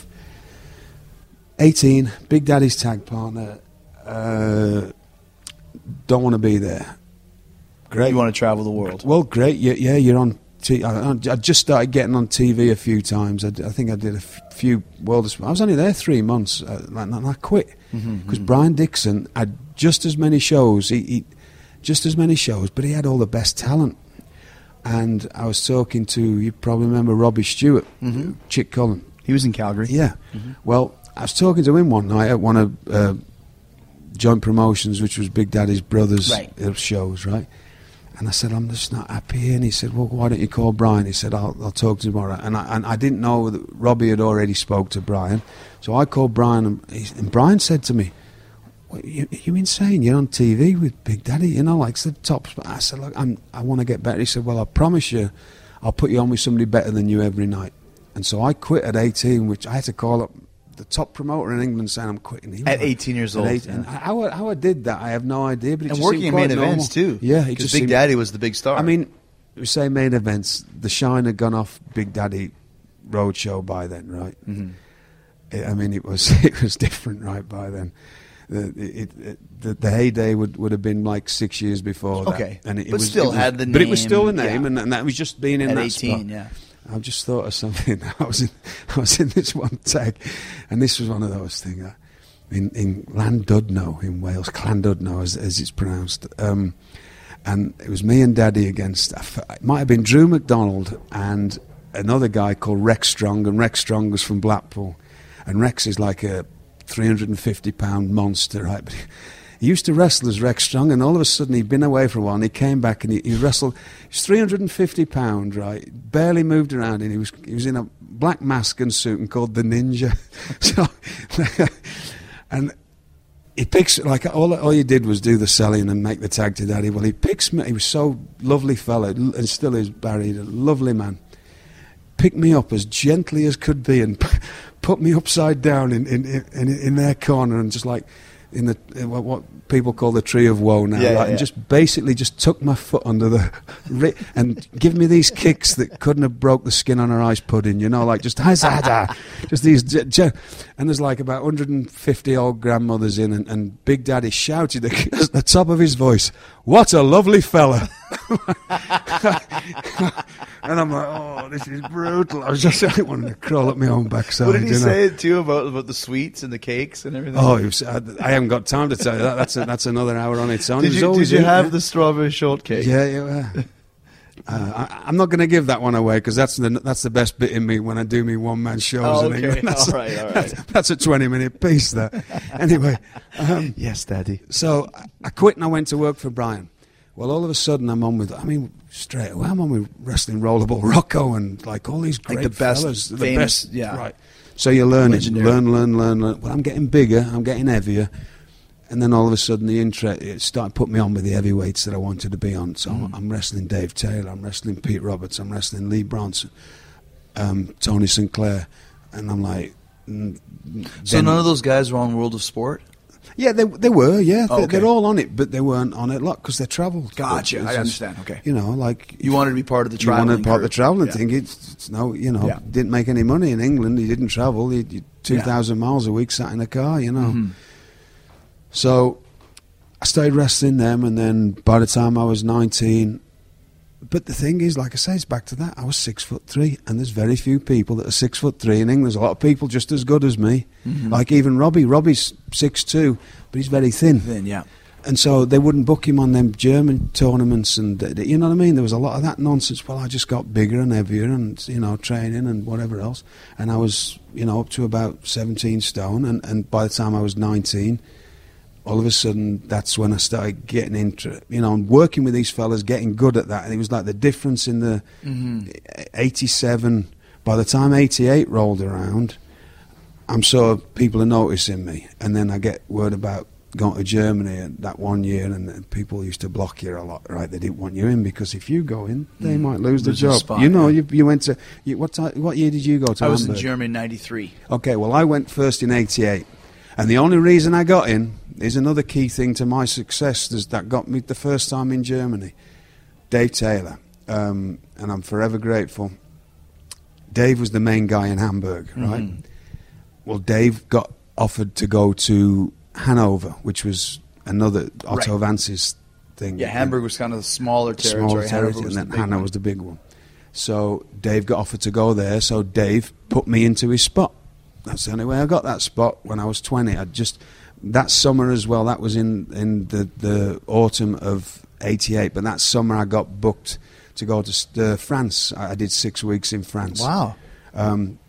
eighteen, Big Daddy's tag partner, uh, don't want to be there. Great. You want to travel the world. Well, great. Yeah, yeah you're on. T- I, I just started getting on T V a few times. I, d- I think I did a f- few World of. I was only there three months, uh, and I quit because Brian Dixon had just as many shows. He, he just as many shows, but he had all the best talent. And I was talking to, you probably remember Robbie Stewart, Mhm. Chick Cullen. He was in Calgary. Yeah. Well, I was talking to him one night at one of uh, Joint Promotions, which was Big Daddy's brother's Right. uh, shows, right? And I said, I'm just not happy. And he said, well, why don't you call Brian? He said, I'll, I'll talk to him tomorrow. And I, and I didn't know that Robbie had already spoke to Brian. So I called Brian, and, he, and Brian said to me, what, you, you insane? You're on T V with Big Daddy, you know, like it's the top spot. I said, look, I'm, I want to get better. He said, well, I promise you, I'll put you on with somebody better than you every night. And so I quit at eighteen, which I had to call up the top promoter in England saying I'm quitting. He At like, eighteen years at old. eight, Yeah. And how, I- how I did that, I have no idea. But it And just working seemed in main quite normal. events, too. Yeah, it Because just Big seemed, Daddy was the big star. I mean, we say main events. The shine had gone off Big Daddy Roadshow by then, right? Mm-hmm. It, I mean, it was it was different right by then. The it, it, the, the heyday would, would have been like six years before that. Okay. And it, it But was, still it was, had the But it was name, still a name, yeah. and, and that was just being in At that eighteen, spot. yeah. I've just thought of something. I was in, I was in this one tag, and this was one of those things. Uh, in in Llandudno in Wales, Llandudno as, as it's pronounced, um, and it was me and Daddy against. It might have been Drew McDonald and another guy called Rex Strong, and Rex Strong was from Blackpool, and Rex is like a three hundred fifty pound monster, right? But he used to wrestle as Rex Strong, and all of a sudden he'd been away for a while, and he came back and he, he wrestled. He was three hundred fifty pounds, right? Barely moved around, and he was he was in a black mask and suit and called the Ninja. So, and he picks like all all you did was do the selling and make the tag to Daddy. Well, he picks me. He was so lovely fella, and still is, Barry, a lovely man. Picked me up as gently as could be and put me upside down in in in, in their corner, and just like. In the in what, what people call the tree of woe now, Yeah, right? yeah, And yeah. just basically just took my foot under the ri- and give me these kicks that couldn't have broke the skin on her ice pudding, you know, like just just these, j- j- and there's like about one hundred fifty old grandmothers in, and, and Big Daddy shouted at the top of his voice, "What a lovely fella!" And I'm like, oh, this is brutal. I was just I wanted to crawl up my own backside. What did he you know? say too about about the sweets and the cakes and everything? Oh, it was, I, I haven't got time to tell you that. That's a, that's another hour on its own. did It was you always did you in have there. the strawberry shortcake? Yeah, yeah. yeah. Uh, I, I'm not going to give that one away because that's the that's the best bit in me when I do me one man shows. Oh, in okay. England. That's, All right, all right. That's, that's a twenty minute piece. That anyway. Um, Yes, Daddy. so I- I quit and I went to work for Brian. Well, all of a sudden I'm on with. I mean, straight away I'm on with wrestling Rollerball Rocco and like all these Like great the best, fellas, the famous- best, yeah. right. So you learn it, Legendary. learn, learn, learn, learn. Well, I'm getting bigger, I'm getting heavier, and then all of a sudden the interest it started putting me on with the heavyweights that I wanted to be on. So Mm. I'm wrestling Dave Taylor, I'm wrestling Pete Roberts, I'm wrestling Lee Bronson, um, Tony Sinclair, and I'm like. mm, So then- none of those guys were on World of Sport? Yeah, they they were. Yeah, Oh, they, okay. they're all on it, but they weren't on it a lot because they travelled. Gotcha, It's I just, understand, okay. You know, like You wanted to be part of the you wanted traveling part of the group. travelling Yeah. thing. It's, it's no, you know, Yeah. didn't make any money in England. He didn't travel. He, he two thousand miles a week, sat in a car. You know, Mm-hmm. so I started wrestling them, and then by the time I was nineteen. But the thing is, like I say, it's back to that. I was six foot three, and there's very few people that are six foot three in England. There's a lot of people just as good as me, Mm-hmm. like even Robbie. Robbie's six two, but he's very thin. Then, yeah. And so they wouldn't book him on them German tournaments, and uh, you know what I mean. There was a lot of that nonsense. Well, I just got bigger and heavier, and you know, training and whatever else. And I was, you know, up to about seventeen stone. And, and by the time I was nineteen, all of a sudden, that's when I started getting into, you know, and working with these fellas, getting good at that. And it was like the difference in the Mm-hmm. eighty-seven. By the time eighty-eight rolled around, I'm sort of people are noticing me, and then I get word about going to Germany and that one year, and, and people used to block you a lot, right? They didn't want you in because if you go in, they Mm. might lose the Lose your job. spot, you know, yeah. you, you went to you, what time, what year did you go to? I was in Hamburg? Germany in ninety-three. Okay, well, I went first in eighty-eight, and the only reason I got in is another key thing to my success is that got me the first time in Germany. Dave Taylor, um, and I'm forever grateful. Dave was the main guy in Hamburg, right? Mhm. Well, Dave got offered to go to Hanover, which was another Otto Right. Vance's thing. Yeah, Hamburg was kind of the smaller territory. Smaller Hanover territory, was and the then big Hanover one. was the big one. So Dave got offered to go there. So Dave put me into his spot. That's the only way I got that spot when I was twenty. I just that summer as well. That was in in the the autumn of eighty-eight. But that summer I got booked to go to uh, France. I, I did six weeks in France. Wow. Um,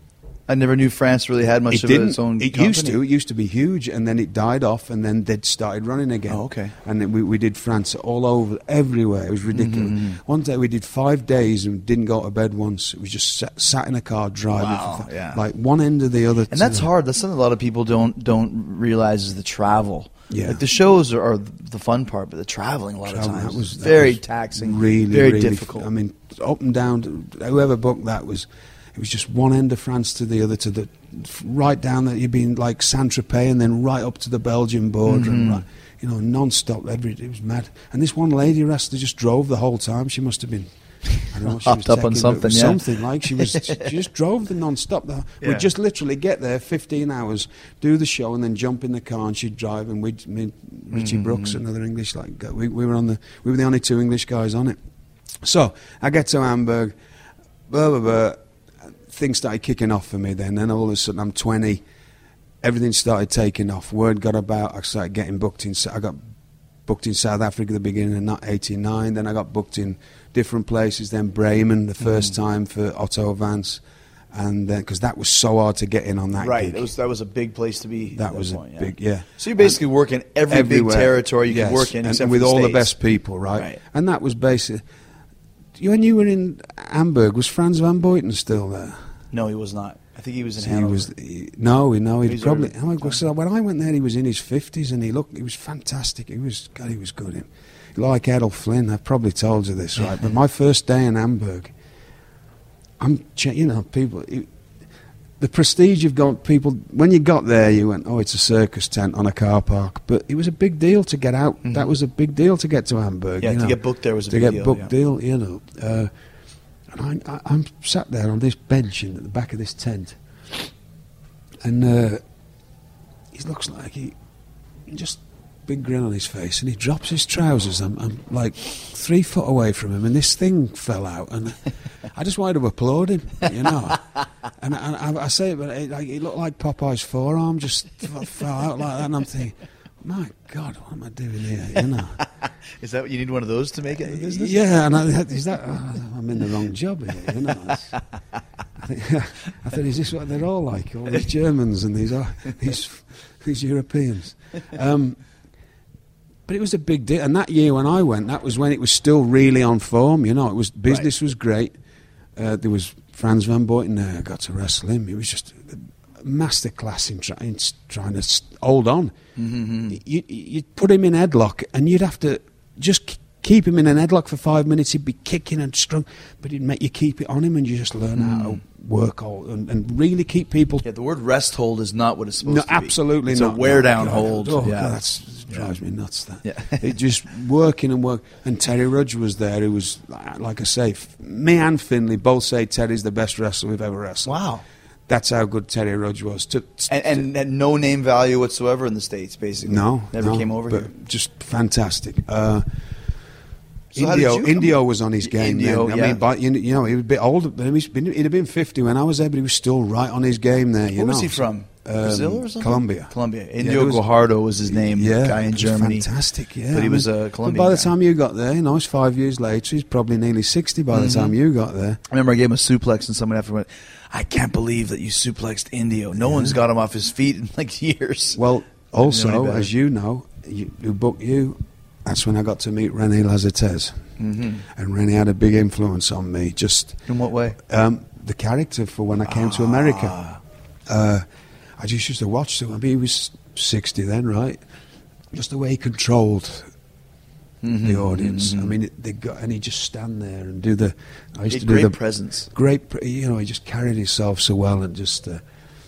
I never knew France really had much It of didn't. its own It company. used to. It used to be huge, and then it died off, and then they'd started running again. Oh, okay. And then we, we did France all over, everywhere. It was ridiculous. Mm-hmm. One day we did five days and didn't go to bed once. We just sat, sat in a car driving, Wow, for, yeah. like one end or the other. And that's hard. That's something a lot of people don't don't realize is the travel. Yeah. Like the shows are, are the fun part, but the traveling a lot Travel, of times that was is that very was taxing, really, very really, difficult. I mean, up and down. Whoever booked that was, it was just one end of France to the other, to the right down that you'd been like Saint-Tropez, and then right up to the Belgian border, Mm-hmm. and right, you know, non-stop. Every it was mad. And this one lady, Rasta, just drove the whole time. She must have been. I don't know, she Hopped was up on taking- something, yeah. something like she was. She just drove the non-stop. The, Yeah. We'd just literally get there, fifteen hours, do the show, and then jump in the car, and she'd drive. And we'd, me, Richie Mm-hmm. Brooks, another English, like we, we were on the, we were the only two English guys on it. So I get to Hamburg, blah blah blah. Things started kicking off for me then. Then all of a sudden I'm twenty. Everything started taking off. Word got about. I started getting booked in. I got booked in South Africa at the beginning of not eighty-nine. Then I got booked in different places. Then Bremen the first Mm-hmm. time for Otto Vance, and then because that was so hard to get in on that right. gig. It was that was a big place to be. that at was point, a big yeah. So you're basically working every Everywhere. big territory you Yes, can work in, and, except and for with the all the States. best people, right? Right. And that was basically. You, when you were in Hamburg, was Franz van Boyten still there? No, he was not. I think he was in He Hanover. was he, no, no. He He's probably. early. Oh, so when I went there, he was in his fifties, and he looked. He was fantastic. He was. God, he was good. Him, like Errol Flynn. I've probably told you this, right? But my first day in Hamburg, I'm. ch- You know, people. It, the prestige you've got. People. When you got there, you went, "Oh, it's a circus tent on a car park." But it was a big deal to get out. That was a big deal to get to Hamburg. Yeah, you to know. get booked there was a to big get deal, booked yeah. deal. You know. Uh, And I, I, I'm sat there on this bench in at the back of this tent, and uh, he looks like he, he just big grin on his face, and he drops his trousers. I'm, I'm like three foot away from him, and this thing fell out, and I just wanted to applaud him, you know. And, and I, I say it, but it, like, it looked like Popeye's forearm just f- fell out like that, and I'm thinking, my God, what am I doing here? You know. Is that what you need one of those to make it in the business? Yeah, and I, is that oh, I'm in the wrong job here, you know. It's, I, think, I thought, is this what they're all like? All these Germans and these these these Europeans. Um, but it was a big deal, and that year when I went, that was when it was still really on form. You know, it was business Right. was great. Uh, there was Franz van Boyten there. I got to wrestle him. It was just a masterclass in, try, in s- trying to s- hold on. Mm-hmm. You, you'd put him in headlock, and you'd have to just k- keep him in an headlock for five minutes. He'd be kicking and strong, but he'd make you keep it on him, and you just learn how to work all, and, and really keep people. Yeah, the word rest hold is not what it's supposed No, to be. absolutely it's not. a wear down No, hold. Oh, yeah, God, that's drives me nuts. That Yeah. it just working and work. And Terry Rudge was there, who was like I say, f- me and Finley both say Terry's the best wrestler we've ever wrestled. Wow. That's how good Terry Rudge was. To, to, And, and, and no name value whatsoever in the States, basically. no, Never no, came over but here. just fantastic. Uh, So how did Indio, you come- Indio was on his game. Indio, then. I yeah. mean, but you you know, he was a bit older. But he's been, he'd have been fifty when I was there, but he was still right on his game there. You Where know, was he from? Um, Brazil or something? Colombia. Colombia. Yeah, Indio there was- Guajardo was his name. Yeah, guy in he was Germany. fantastic. Yeah, But he I was mean, a but Colombian by the guy. time you got there, you know, it's five years later. He's probably nearly sixty by the Mm-hmm. time you got there. I remember I gave him a suplex and someone after went, I can't believe that you suplexed Indio. No one's got him off his feet in like years. Well, know any also, better. as you know, you, who booked you, that's when I got to meet Rene Lazartez. Mm-hmm. And Rene had a big influence on me. Just In what way? um, the character for when I came to Ah. America. Uh, I just used to watch him. I mean, he was sixty then, right? Just the way he controlled Mm-hmm. the audience. I mean, it, they got and he just stand there and do the. I used He to had do great the presence. Great, pre- you know, he just carried himself so well, and just uh,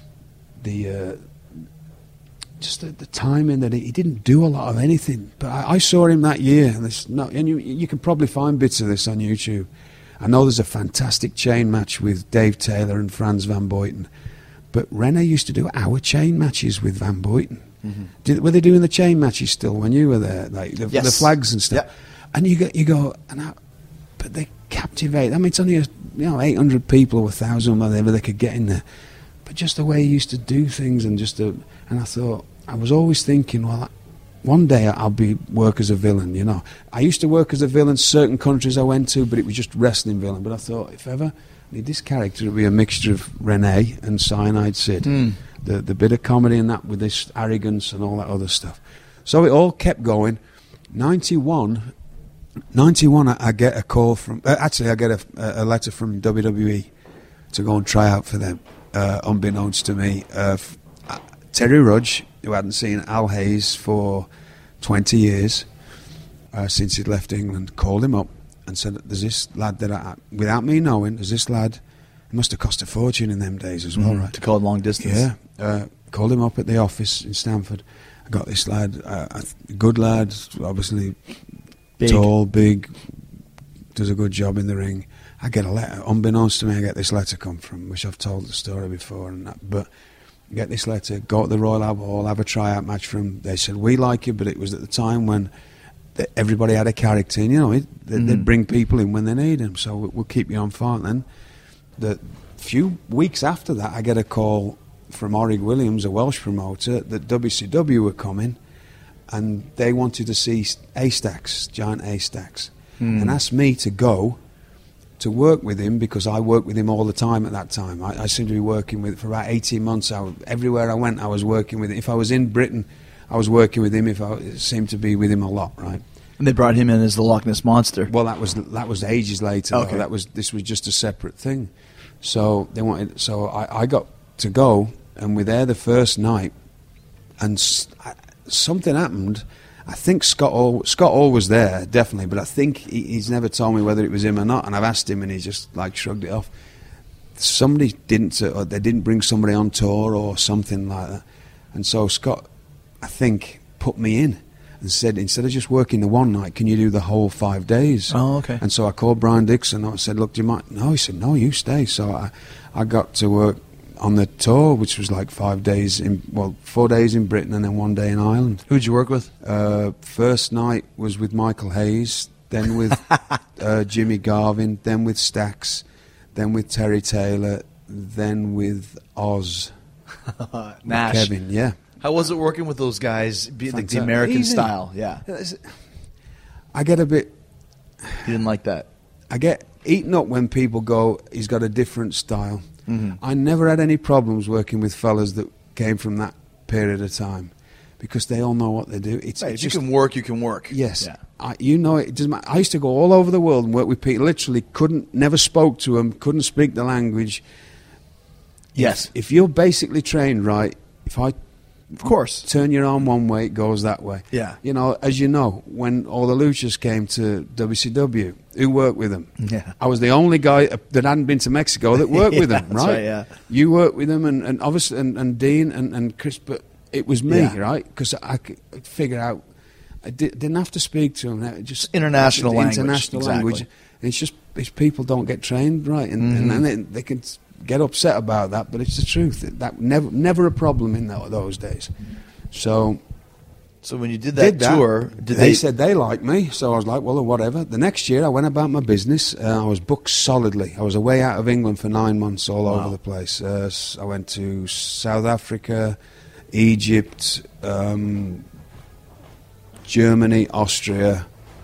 the. Uh, just the, the timing that he, he didn't do a lot of anything, but I, I saw him that year, and this not, and you, you can probably find bits of this on YouTube. I know there's a fantastic chain match with Dave Taylor and Franz van Boyten, but Rene used to do our chain matches with Van Boyten. Mm-hmm. Did, were they doing the chain matches still when you were there, like the, Yes. the flags and stuff? Yeah. And you go, you go, and I, but they captivate. I mean, it's only a, you know eight hundred people or a thousand, whatever they could get in there. But just the way he used to do things, and just the, and I thought, I was always thinking, well, one day I'll be work as a villain. You know, I used to work as a villain certain countries I went to, but it was just wrestling villain. But I thought, if ever need this character to be a mixture of Renee and Cyanide Sid. Mm. The the bit of comedy and that with this arrogance and all that other stuff. So it all kept going. ninety-one, ninety-one I, I get a call from... Uh, actually, I get a, a letter from W W E to go and try out for them, uh, unbeknownst to me. Uh, f- uh, Terry Rudge, who hadn't seen Al Hayes for twenty years, uh, since he'd left England, called him up and said, there's this lad that I... Without me knowing, there's this lad... It must have cost a fortune in them days as well, Mm, right? to call it long distance. Yeah. Uh, called him up at the office in Stamford. I got this lad, uh, a good lad, obviously Big. tall, big, does a good job in the ring. I get a letter, unbeknownst to me, I get this letter come from, which I've told the story before, and that, but I get this letter, go to the Royal Albert Hall, have a tryout match for him. They said, we like you, but it was at the time when the, everybody had a character, and you know, it, they, Mm. they'd bring people in when they need them, so we'll keep you on fire. Then, the few weeks after that, I get a call from Orig Williams, a Welsh promoter, that W C W were coming, and they wanted to see A-Stacks, Giant A-Stacks, Mm. and asked me to go to work with him because I worked with him all the time at that time. I, I seemed to be working with for about eighteen months. I, everywhere I went, I was working with him. If I was in Britain, I was working with him. If I it seemed to be with him a lot, right? And they brought him in as the Loch Ness Monster. Well, that was that was ages later. Okay. Though. That was this was just a separate thing. So they wanted. So I, I got to go, and we're there the first night, and s- I, something happened. I think Scott Hall, Scott Hall was there definitely, but I think he, he's never told me whether it was him or not. And I've asked him, and he just like shrugged it off. Somebody didn't, or they didn't bring somebody on tour or something like that. And so Scott, I think, put me in and said, instead of just working the one night, can you do the whole five days? Oh, okay. And so I called Brian Dixon. I said, look, do you mind? No, he said, no, you stay. So I, I got to work on the tour, which was like five days in, well, four days in Britain and then one day in Ireland. Who'd you work with? Uh, first night was with Michael Hayes, then with uh, Jimmy Garvin, then with Stax, then with Terry Taylor, then with Oz. Nash. Kevin, yeah. How was it working with those guys, be, like the Fantastic. American Even- style? Yeah. I get a bit, You didn't like that? I get eaten up when people go, he's got a different style. Mm-hmm. I never had any problems working with fellas that came from that period of time because they all know what they do. It's, Right, it's if you just, can work, you can work. yes, Yeah. I, you know it doesn't matter. I used to go all over the world and work with people. Literally, couldn't, never spoke to them, couldn't speak the language. Yes. If, if you're basically trained right, if I Of course. turn your arm one way, it goes that way. Yeah. You know, as you know, when all the luchas came to W C W, who worked with them? Yeah. I was the only guy that hadn't been to Mexico that worked with Yeah, them, that's right? right, yeah. You worked with them, and, and obviously, and, and Dean and, and Chris, but it was me, Yeah. right? Because I could figure out, I di- didn't have to speak to them. It just International language, International exactly. language. And it's just it's people don't get trained right, and, Mm-hmm. and then they, they can get upset about that, but it's the truth. That, that never never a problem in tho- those days. So. So when you did that Did that. tour, did they, they, said they liked me, so I was like, well, whatever. The next year, I went about my business. Uh, I was booked solidly. I was away out of England for nine months, all Wow. over the place. Uh, s- I went to South Africa, Egypt, um, Germany, Austria,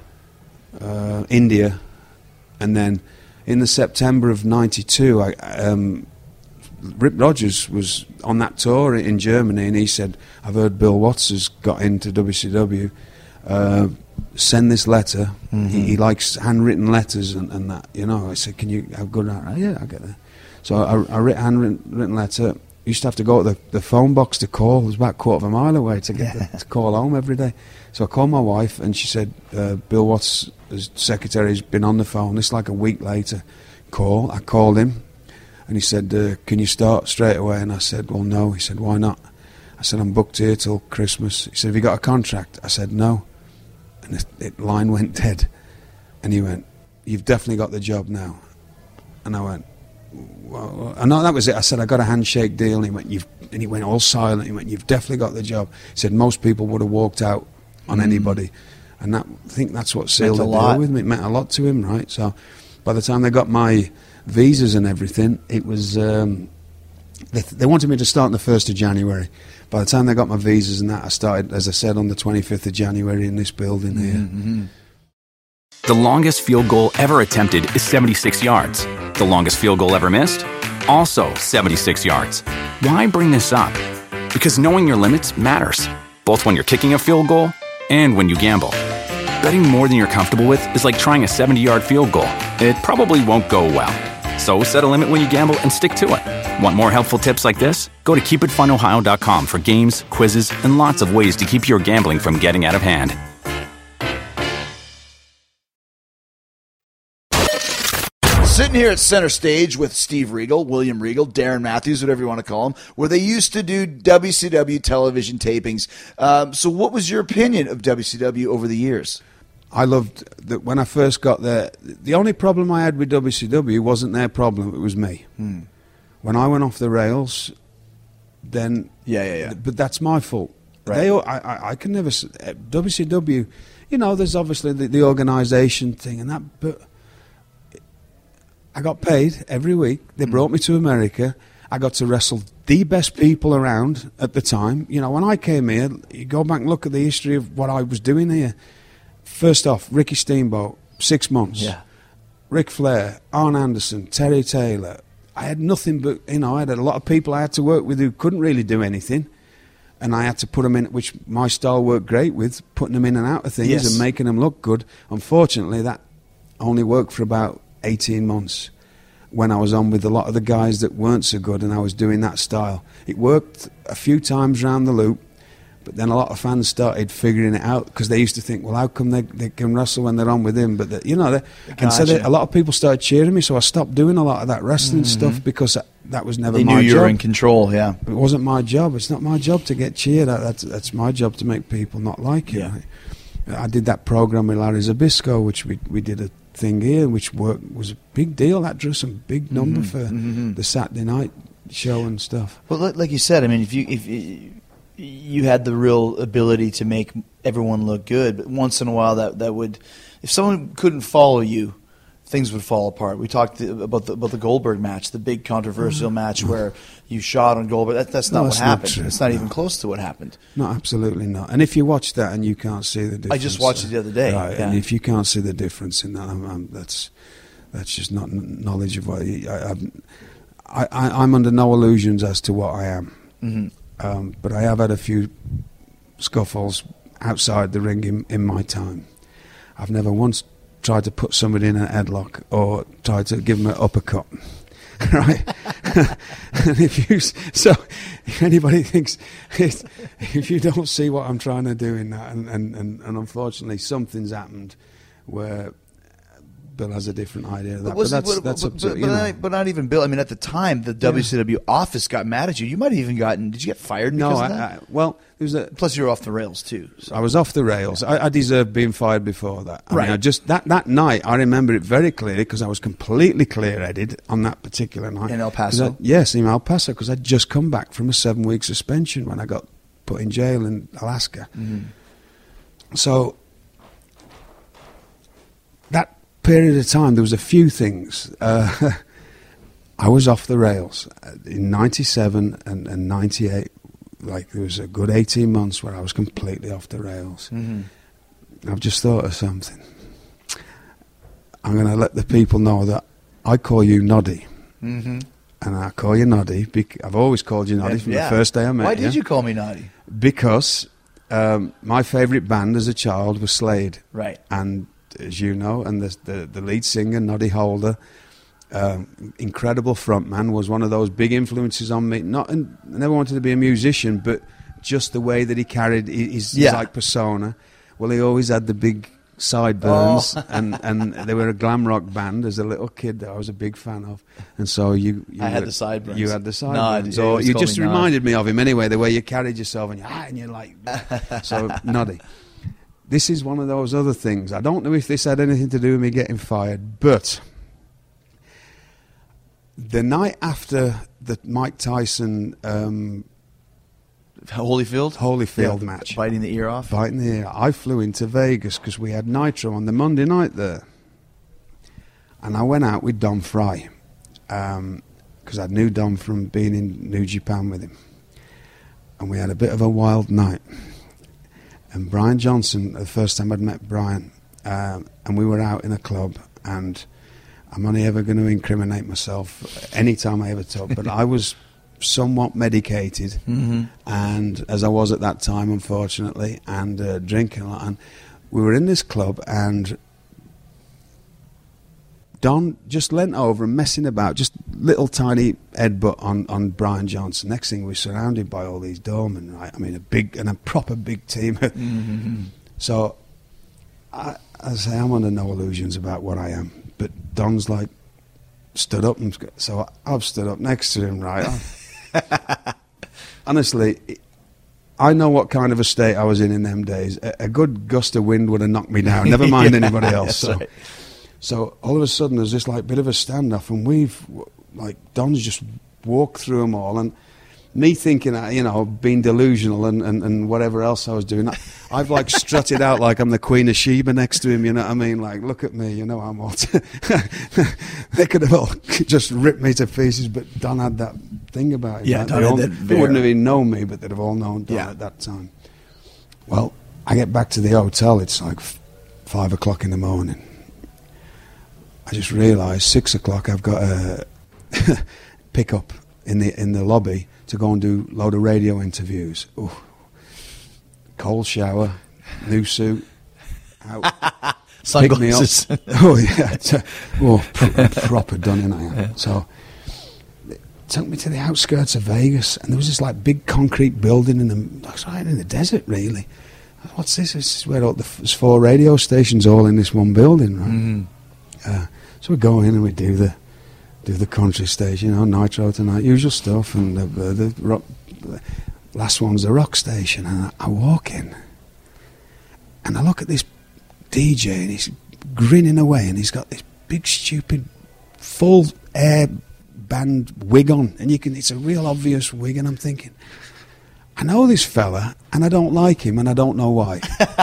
uh, India, and then in the September of ninety-two, I. Um, Rip Rogers was on that tour in Germany, and he said, I've heard Bill Watts has got into W C W. Uh, send this letter. Mm-hmm. He, he likes handwritten letters and, and that, you know. I said, can you have good at Yeah, I'll get that. So I, I wrote a handwritten written letter. Used to have to go to the, the phone box to call. It was about a quarter of a mile away to get the, to call home every day. So I called my wife, and she said, uh, Bill Watts, his secretary, has been on the phone. It's like a week later. Call. I called him. And he said, uh, can you start straight away? And I said, well, no. He said, why not? I said, I'm booked here till Christmas. He said, have you got a contract? I said, no. And the it, line went dead. And he went, you've definitely got the job now. And I went, well, and no, that was it. I said, I got a handshake deal. And he went, you've, and he went all silent. He went, you've definitely got the job. He said, most people would have walked out on Mm. anybody. And that, I think that's what sealed Meant the a lot. deal with me. It meant a lot to him, right? So by the time they got my visas and everything, it was um, they, they wanted me to start on the first of January. By the time they got my visas and that, I started, as I said, on the twenty-fifth of January in this building here. Mm-hmm. The longest field goal ever attempted is seventy-six yards. The longest field goal ever missed? Also seventy-six yards. Why bring this up? Because knowing your limits matters, both when you're kicking a field goal and when you gamble. Betting more than you're comfortable with is like trying a seventy-yard field goal. It probably won't go well. So set a limit when you gamble and stick to it. Want more helpful tips like this? Go to keep it fun ohio dot com for games, quizzes, and lots of ways to keep your gambling from getting out of hand. Sitting here at center stage with Steve Regal, William Regal, Darren Matthews, whatever you want to call him, where they used to do W C W television tapings. Um, so what was your opinion of W C W over the years? I loved that when I first got there. The only problem I had with W C W wasn't their problem, it was me. Hmm. When I went off the rails, then... Yeah, yeah, yeah. But that's my fault. Right. They, I, I, I can never... s- uh, W C W, you know, there's obviously the, the organisation thing and that, but... I got paid every week. They brought me to America. I got to wrestle the best people around at the time. You know, when I came here, you go back and look at the history of what I was doing here. First off, Ricky Steamboat, six months. Yeah. Ric Flair, Arn Anderson, Terry Taylor. I had nothing but, you know, I had a lot of people I had to work with who couldn't really do anything. And I had to put them in, which my style worked great with, putting them in and out of things Yes. and making them look good. Unfortunately, that only worked for about eighteen months when I was on with a lot of the guys that weren't so good and I was doing that style. It worked a few times round the loop, but then a lot of fans started figuring it out because they used to think, well, how come they, they can wrestle when they're on with him? But, the, you know, they, and so they, Gotcha. a lot of people started cheering me, so I stopped doing a lot of that wrestling stuff because that, that was never They my knew you job. were in control, yeah. It wasn't my job. It's not my job to get cheered. That, that's, that's my job to make people not like you. Yeah. I, I did that program with Larry Zabisco, which we we did a thing here, which work, was a big deal. That drew some big number for mhm. the Saturday night show and stuff. Well, li- like you said, I mean, if you if you, you had the real ability to make everyone look good, but once in a while that, that would, if someone couldn't follow you, things would fall apart. We talked the, about the about the Goldberg match, the big controversial match where you shot on Goldberg. That, that's not No, what it's not happened. true. It's not No. even close to what happened. No, absolutely not. And if you watch that and you can't see the difference, I just watched it the other day, Right, yeah. and if you can't see the difference in that, I'm, I'm, that's that's just not kn- knowledge of what I, I, I, I'm under no illusions as to what I am. Mm-hmm. Um, but I have had a few scuffles outside the ring in, in my time. I've never once tried to put somebody in a headlock or tried to give them an uppercut. Right? And if you, so if anybody thinks, it's, if you don't see what I'm trying to do in that, and, and, and, and unfortunately something's happened where Bill has a different idea of that. But, was it- that's, but- that's but- up to, but, you but know. not, but not even Bill. I mean, at the time, the W C W office got mad at you. You might have even gotten. Did you get fired No, because I, of that? I, well, there was a, Plus, you were off the rails too. So. I was off the rails. I, I deserved being fired before that. I Right. mean, I just that, that night, I remember it very clearly because I was completely clear-headed on that particular night. In El 'Cause Paso? I- yes, in El Paso, because I'd just come back from a seven-week suspension when I got put in jail in Alaska. So that period of time, there was a few things. Uh, I was off the rails in ninety-seven and, and ninety-eight. Like there was a good eighteen months where I was completely off the rails. Mm-hmm. I've just thought of something. I'm going to let the people know that I call you Noddy. Mm-hmm. And I call you Noddy. Bec- I've always called you Noddy from Yeah. the first day I met Why you. did you call me naughty? Because um, my favourite band as a child was Slade. Right. And as you know, and the the, the lead singer, Noddy Holder, um, incredible frontman, was one of those big influences on me. Not, and I never wanted to be a musician, but just the way that he carried his, his Yeah. like persona. Well, he always had the big sideburns, Oh. and, and they were a glam rock band as a little kid that I was a big fan of. And so you, you I had were- the sideburns. You had the Nod, sideburns. yeah, he or was you calling just me Nod. reminded me of him anyway, the way you carried yourself, and, you, ah, and you're like, so Noddy. This is one of those other things. I don't know if this had anything to do with me getting fired, but the night after the Mike Tyson um, Holyfield? Holyfield Yeah, match, Biting the ear off? biting the ear, I flew into Vegas because we had Nitro on the Monday night there. And I went out with Don Fry because I knew Don from being in New Japan with him. And we had a bit of a wild night. And Brian Johnson, the first time I'd met Brian, um, and we were out in a club, and I'm only ever going to incriminate myself anytime I ever talk. But I was somewhat medicated, Mm-hmm. and as I was at that time, unfortunately, and uh, drinking a lot. And we were in this club, and Don just leant over and messing about, just little tiny headbutt on, on Brian Johnson. Next thing, we were surrounded by all these doormen, right? I mean, a big and a proper big team. Mm-hmm. So, I, I say, I'm under no illusions about what I am. But Don's like, stood up, and so I've stood up next to him, right? Honestly, I know what kind of a state I was in in them days. A, a good gust of wind would have knocked me down, never mind Yeah, anybody else. So, right. so all of a sudden, there's this like bit of a standoff, and we've, like, Don's just walked through them all, and me thinking, uh, you know, being delusional and, and, and whatever else I was doing, I, I've like strutted out like I'm the Queen of Sheba next to him, you know what I mean? Like, look at me, you know, I'm all... T- they could have all just ripped me to pieces, but Don had that thing about him. Yeah, right? Don they, had all, that they wouldn't very- have even known me, but they'd have all known Don Yeah. at that time. Well, I get back to the hotel, it's like f- five o'clock in the morning. I just realised six o'clock I've got a pick up in the in the lobby to go and do a load of radio interviews. Ooh. Cold shower, new suit, out, pick me up. Sunglasses. Oh yeah, it's, uh, oh, pro- proper done in I am. Yeah. So it took me to the outskirts of Vegas, and there was this like big concrete building in the, like, right in the desert, really. I thought, what's this? This is where all the there's four radio stations all in this one building, right? Mm-hmm. Uh, so we go in and we do the. do the country station, you know, Nitro Tonight, usual stuff, and the, the, the rock, the last one's the rock station, and I, I walk in, and I look at this D J, and he's grinning away, and he's got this big, stupid, full air band wig on, and you can, it's a real obvious wig, and I'm thinking, I know this fella, and I don't like him, and I don't know why.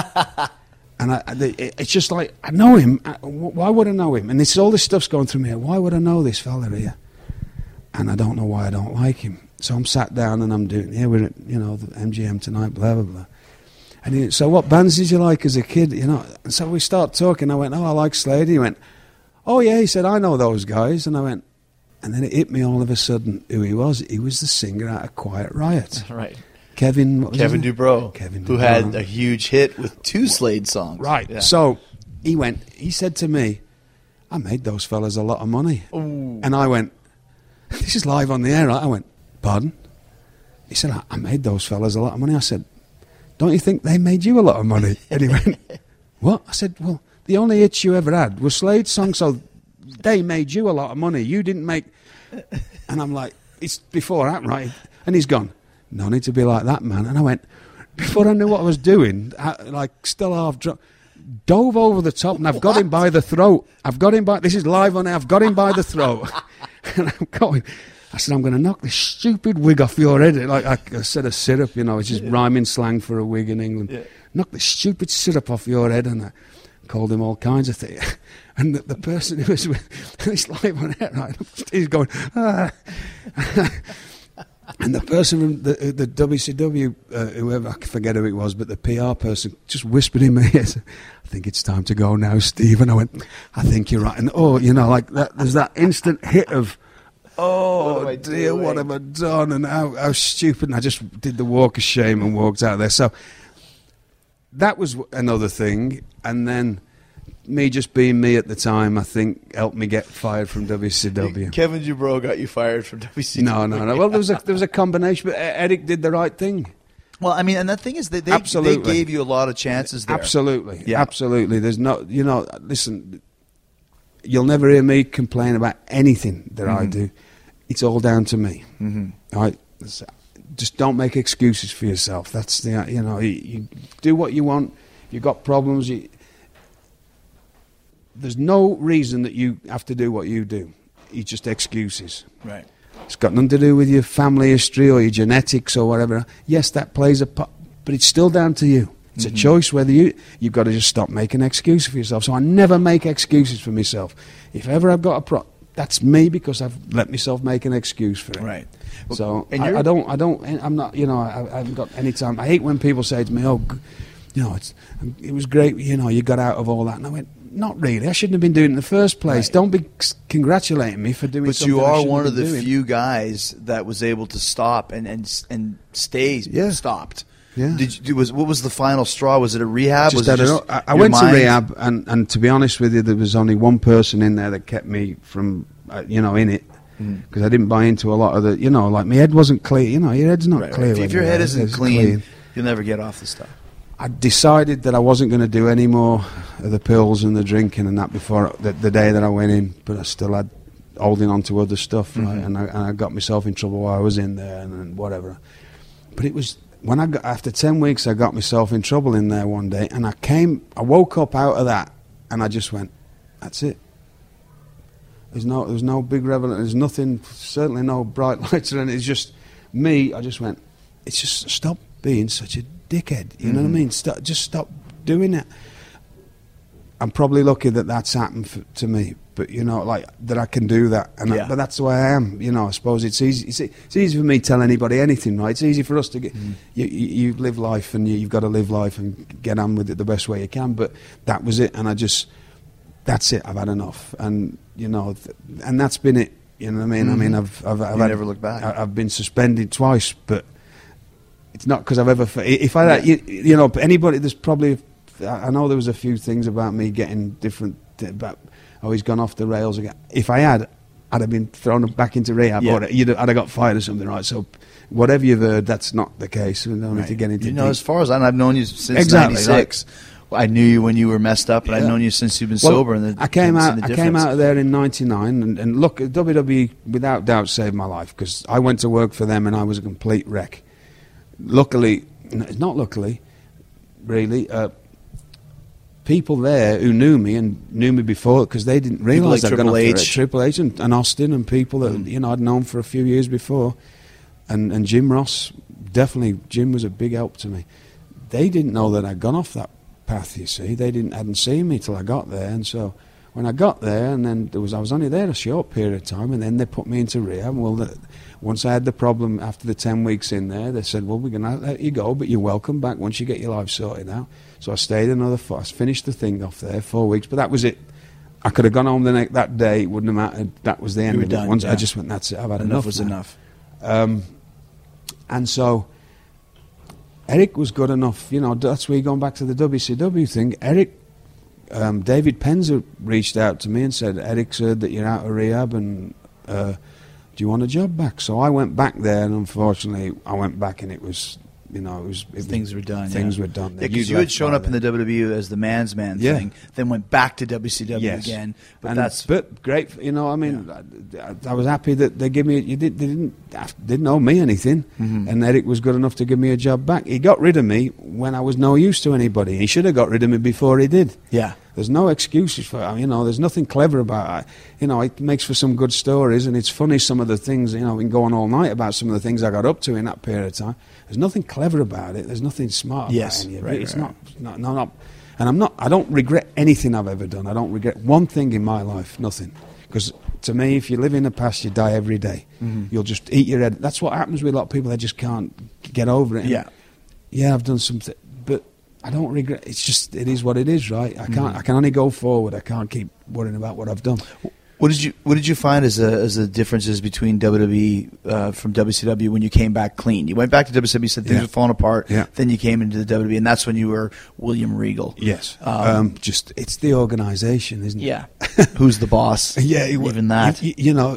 And I, it's just like, I know him. Why would I know him? And it's all this stuff's going through me. Why would I know this fella here? And I don't know why I don't like him. So I'm sat down and I'm doing, yeah, we're at, you know, the M G M tonight, blah, blah, blah. And he, so what bands did you like as a kid? You know, and so we start talking. I went, oh, I like Slade. He went, oh, yeah. He said, I know those guys. And I went, and then it hit me all of a sudden who he was. He was the singer out of Quiet Riot. Right. Kevin, what was Kevin his name? Dubrow, Kevin who Dubrow. had a huge hit with two Slade songs. Right. Yeah. So he went, he said to me, I made those fellas a lot of money. Ooh. And I went, this is live on the air, right? I went, pardon? He said, I, I made those fellas a lot of money. I said, don't you think they made you a lot of money? And he went, what? I said, well, the only hits you ever had were Slade songs, so they made you a lot of money. You didn't make... And I'm like, it's before that, right? And he's gone, no need to be like that, man. And I went, before I knew what I was doing, I, like still half drunk, dove over the top, and I've got him by the throat. I've got him by, this is live on air, I've got him by the throat. And I'm going, I said, I'm going to knock this stupid wig off your head. Like I, I said a syrup, you know, it's just yeah. rhyming slang for a wig in England. Yeah. Knock the stupid syrup off your head. And I called him all kinds of things. And the, the person who was with, this live on air, right, he's going, ah. And the person from the, the W C W, uh, whoever, I forget who it was, but the P R person just whispered in my ear, I think it's time to go now, Steve. And I went, I think you're right. And oh, you know, like that, there's that instant hit of, oh what dear, doing? what have I done? And how, how stupid. And I just did the walk of shame and walked out there. So that was another thing. And then me just being me at the time, I think, helped me get fired from W C W. Kevin Dubrow got you fired from W C W. No, no, no. Well, there was a there was a combination, but Eric did the right thing. Well, I mean, and the thing is, that they, Absolutely. they gave you a lot of chances there. Absolutely, Yeah. absolutely. There's no, you know, listen, you'll never hear me complain about anything that mm-hmm. I do. It's all down to me. Mm-hmm. Right? Just don't make excuses for yourself. That's the, you know, you, you do what you want. You've got problems. You, there's no reason that you have to do what you do. It's just excuses. Right. It's got nothing to do with your family history or your genetics or whatever. Yes, that plays a part, but it's still down to you. It's mm-hmm. a choice whether you, you've got to just stop making excuses for yourself. So I never make excuses for myself. If ever I've got a problem, that's me because I've let myself make an excuse for it. Right. Well, so and I, I don't, I don't, I'm not, you know, I, I haven't got any time. I hate when people say to me, oh, you know, it's, it was great, you know, you got out of all that. And I went, not really. I shouldn't have been doing it in the first place. Right. Don't be c- congratulating me for doing But something you I are shouldn't one have of the been doing. few guys that was able to stop and and and stay Yeah. stopped. Yeah. Did you, was what was the final straw? Was it a rehab? Just was it had just enough. I, I your went to mind? rehab, and, and to be honest with you, there was only one person in there that kept me from, uh, you know, in it. Because I didn't buy into a lot of the, you know, like my head wasn't clear. You know, your head's not Right, right. clear. If, when if your you're head there. isn't It's clean, you'll never get off the stuff. I decided that I wasn't going to do any more of the pills and the drinking and that before the, the day that I went in, but I still had holding on to other stuff, right? Mm-hmm. And, I, and I got myself in trouble while I was in there and, and whatever. But it was when I got after ten weeks, I got myself in trouble in there one day, and I came, I woke up out of that, and I just went, "That's it." There's no, there's no big revelation. There's nothing, certainly no bright lights, and it's just me. I just went, "It's just stop being such a dickhead." You know what I mean? Stop, just stop doing it. I'm probably lucky that that's happened for, to me, but you know, like that I can do that. And Yeah. I, but that's the way I am. You know, I suppose it's easy. It's, it's easy for me to tell anybody anything, right? It's easy for us to get. You, you, you live life, and you, you've got to live life and get on with it the best way you can. But that was it, and I just, that's it. I've had enough, and you know, th- and that's been it. You know what I mean? I mean, I've, I've, I've You had- never look back. I, I've been suspended twice, but it's not because I've ever. fa- If I, Yeah. you, you know, anybody, there's probably. I know there was a few things about me getting different. About oh, he's gone off the rails again. If I had, I'd have been thrown back into rehab, Yeah. or you'd have, I'd have got fired or something, right? So, whatever you've heard, that's not the case. We don't need to get into. You know, deep- as far as I know, I've known you since Exactly, ninety-six. I knew you when you were messed up, and I've Yeah. known you since you've been Well, sober. And the, I came and seen out. the I came difference. out of there in ninety-nine, and, and look, W W E without doubt saved my life because I went to work for them and I was a complete wreck. Luckily, n- not luckily, really, uh, people there who knew me and knew me before because they didn't realise like I'd gone Triple off the H. ra- Triple H and, and Austin and people that Mm. you know I'd known for a few years before, and and Jim Ross, definitely Jim was a big help to me. They didn't know that I'd gone off that path. You see, they didn't hadn't seen me till I got there, and so when I got there, and then there was I was only there a short period of time, and then they put me into rehab. Well, the, once I had the problem after the ten weeks in there, they said, "Well, we're going to let you go, but you're welcome back once you get your life sorted out." So I stayed another four. I finished the thing off there four weeks, but that was it. I could have gone home the next, that day. It wouldn't have mattered. That was the end were of done, it. Once yeah. I just went, "That's it. I've had Enough enough." was now." enough. Um, and so Eric was good enough, you know, that's where you're going back to the W C W thing. Eric, um, David Penza reached out to me and said, "Eric's heard that you're out of rehab and uh, do you want a job back?" So I went back there, and unfortunately I went back and it was, you know, it was... It Things were done. Things yeah. were done. Yeah, because you had shown up in the W W E as the man's man Yeah. thing, then went back to W C W Yes. again. But and that's but great, you know. I mean, I, I was happy that they gave me. You did, they didn't didn't owe me anything, Mm-hmm. and Eric was good enough to give me a job back. He got rid of me when I was no use to anybody. He should have got rid of me before he did. yeah. There's no excuses for it. You know, there's nothing clever about it. You know, it makes for some good stories, and it's funny some of the things. You know, we can go on all night about some of the things I got up to in that period of time. There's nothing clever about it. There's nothing smart Yes, about any of right, it. It's right, not, not, no, not. And I'm not. I don't regret anything I've ever done. I don't regret one thing in my life. Nothing. Because to me, if you live in the past, you die every day. Mm-hmm. You'll just eat your head. That's what happens with a lot of people. They just can't get over it. And Yeah. yeah, I've done something, but I don't regret. It's just it is what it is, right? I can't. Mm-hmm. I can only go forward. I can't keep worrying about what I've done. What did you What did you find as a, as the differences between W W E uh, from W C W when you came back clean? You went back to W C W, you said things Yeah. were falling apart. Yeah. Then you came into the W W E, and that's when you were William Regal. Yes. Um, Um, just it's the organisation, isn't it? Yeah. Who's the boss? Yeah. it wa- Even that. You, you know,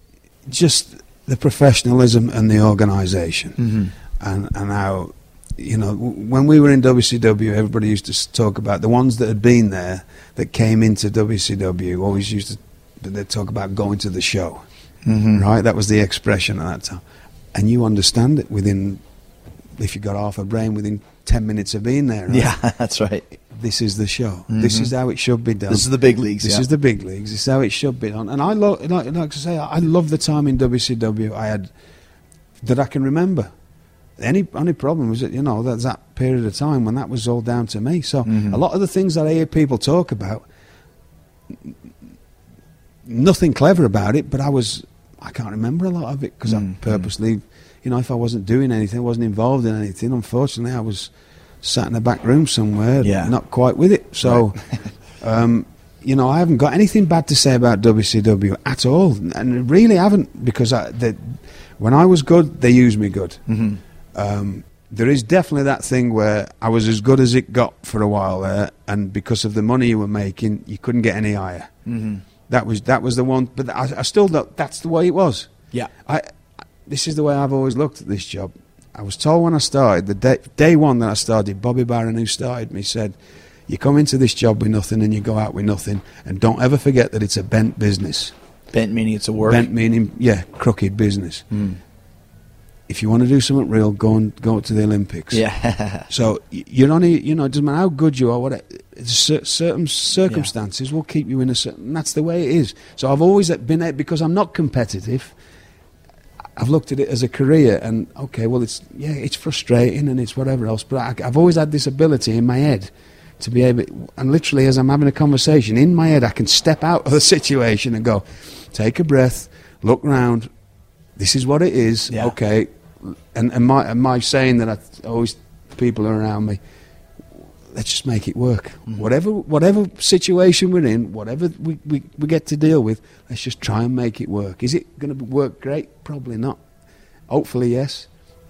just the professionalism and the organisation, Mm-hmm. and and how. You know, w- when we were in W C W, everybody used to s- talk about the ones that had been there that came into W C W. Always used to, they'd talk about going to the show, Mm-hmm. right? That was the expression at that time, and you understand it within, if you got half a brain, within ten minutes of being there. Right? Yeah, that's right. This is the show. This Mhm. is how it should be done. This is the big leagues. This yeah. is the big leagues. This is how it should be done. And I love, like, like I say, I love the time in W C W I had that I can remember. The only, only problem was that, you know, that's that period of time when that was all down to me. So Mhm. a lot of the things that I hear people talk about, n- nothing clever about it, but I was, I can't remember a lot of it because Mm, I purposely, you know, if I wasn't doing anything, wasn't involved in anything, unfortunately I was sat in a back room somewhere, Yeah. not quite with it. So um, you know, I haven't got anything bad to say about W C W at all, and really haven't, because I, the, when I was good, they used me good. Mm-hmm. Um, there is definitely that thing where I was as good as it got for a while there, and because of the money you were making, you couldn't get any higher. Mm-hmm. That was that was the one, but I, I still don't, that's the way it was. Yeah. I, this is the way I've always looked at this job. I was told when I started, the day, day one that I started, Bobby Barron, who started me, said, you come into this job with nothing and you go out with nothing, and don't ever forget that it's a bent business. Bent meaning it's a work? Bent meaning, yeah, crooked business. Mm. If you want to do something real, go and go to the Olympics. Yeah. So you're only, you know, it doesn't matter how good you are, what certain circumstances yeah. will keep you in a certain, and that's the way it is. So I've always been there, because I'm not competitive. I've looked at it as a career, and okay, well, it's yeah, it's frustrating and it's whatever else, but I, I've always had this ability in my head to be able, and literally as I'm having a conversation in my head, I can step out of the situation and go, take a breath, look round. This is what it is. Yeah. Okay, and and my and my saying that I always people are around me. Let's just make it work. Mm-hmm. Whatever whatever situation we're in, whatever we, we, we get to deal with, let's just try and make it work. Is it going to work great? Probably not. Hopefully, yes.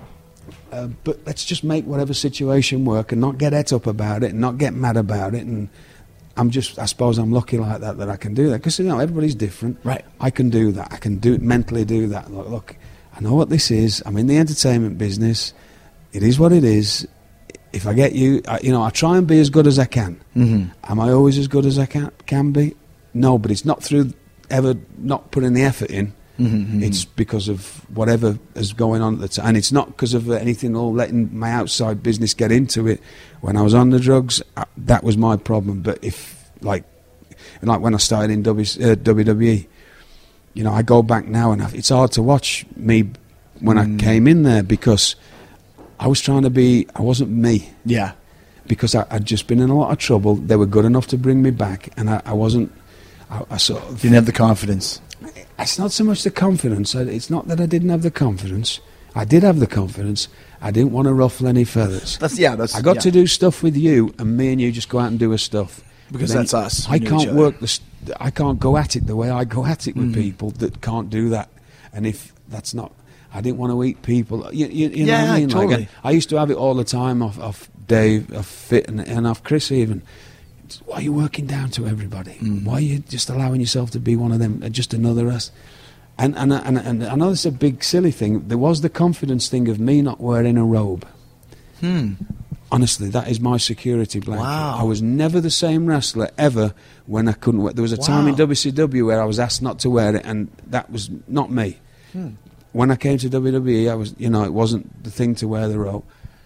Uh, but let's just make whatever situation work and not get het up about it and not get mad about it. And I'm just, I suppose I'm lucky like that, that I can do that. Because, you know, everybody's different. Right. I can do that. I can do it, mentally do that. Look, look, I know what this is. I'm in the entertainment business. It is what it is. If I get you, I, you know, I try and be as good as I can. Mm-hmm. Am I always as good as I can, can be? No, but it's not through ever not putting the effort in. Mm-hmm. It's because of whatever is going on at the time. And it's not because of anything or letting my outside business get into it. When I was on the drugs, I, that was my problem. But if, like, like when I started in w, uh, W W E, you know, I go back now and I, it's hard to watch me when mm. I came in there, because I was trying to be, I wasn't me. Yeah. Because I, I'd just been in a lot of trouble. They were good enough to bring me back, and I, I wasn't, I, I sort of... Didn't have the confidence. It's not so much the confidence. It's not that I didn't have the confidence. I did have the confidence. I didn't want to ruffle any feathers. That's, yeah, that's... I got yeah. to do stuff with you, and me and you just go out and do our stuff. Because that's us. I can't work the... St- I can't go at it the way I go at it with mm-hmm. people that can't do that. And if that's not... I didn't want to eat people. You, you, you yeah, know what I mean? totally. Like, I, I used to have it all the time off, off Dave, off Fit, and, and off Chris even. Why are you working down to everybody? Mm. Why are you just allowing yourself to be one of them, just another us? And, and, and, and I know it's a big, silly thing. There was the confidence thing of me not wearing a robe. Hmm. Honestly, that is my security blanket. Wow. I was never the same wrestler ever when I couldn't wear. There was a wow. time in W C W where I was asked not to wear it, and that was not me. Hmm. When I came to W W E, I was, you know, it wasn't the thing to wear the robe.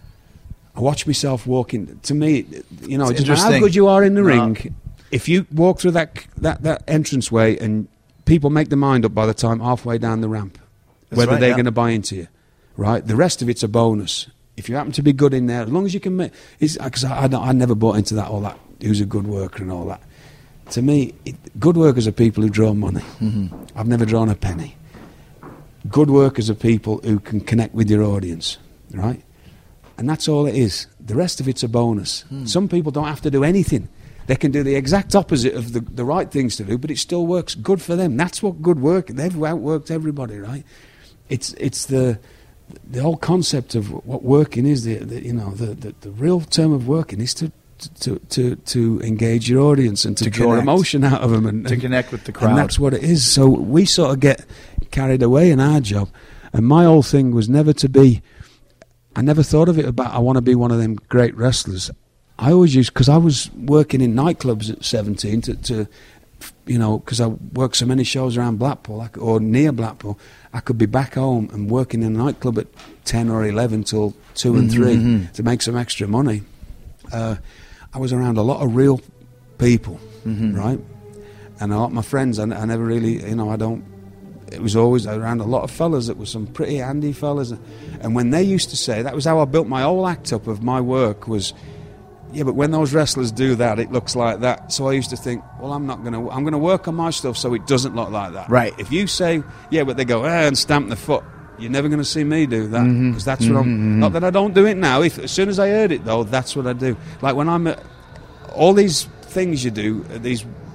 I watched myself walking. To me, you know, it's just how good you are in the no. ring. If you walk through that that that entranceway and people make their mind up by the time halfway down the ramp, That's whether right, they're yeah. going to buy into you, right? The rest of it's a bonus. If you happen to be good in there, as long as you can make, because I, I, I never bought into that all that. Who's a good worker and all that. To me, it, good workers are people who draw money. Mm-hmm. I've never drawn a penny. Good workers are people who can connect with your audience, right? And that's all it is. The rest of it's a bonus. Mm. Some people don't have to do anything. They can do the exact opposite of the, the right things to do, but it still works good for them. That's what good work. They've outworked everybody, right? It's it's the the whole concept of what working is. The, the you know the, the the real term of working is to to to to engage your audience and to, to draw connect. emotion out of them and to and, connect with the crowd. And that's what it is. So we sort of get carried away in our job, and my whole thing was never to be. I never thought of it about I want to be one of them great wrestlers. I always used, because I was working in nightclubs at seventeen to, to you know, because I worked so many shows around Blackpool I could, or near Blackpool, I could be back home and working in a nightclub at ten or eleven till two and three mm-hmm. to make some extra money. Uh, I was around a lot of real people, mm-hmm. right? And a lot of my friends, I, I never really, you know, I don't, it was always around a lot of fellas that were some pretty handy fellas. And when they used to say, that was how I built my whole act up of my work was, yeah, but when those wrestlers do that, it looks like that. So I used to think, well, I'm not going to, I'm going to work on my stuff so it doesn't look like that. Right. If you say, yeah, but they go, eh, and stamp the foot, you're never going to see me do that. Because mm-hmm. that's what I'm, mm-hmm. not that I don't do it now. If, as soon as I heard it, though, that's what I do. Like when I'm at, all these things you do, these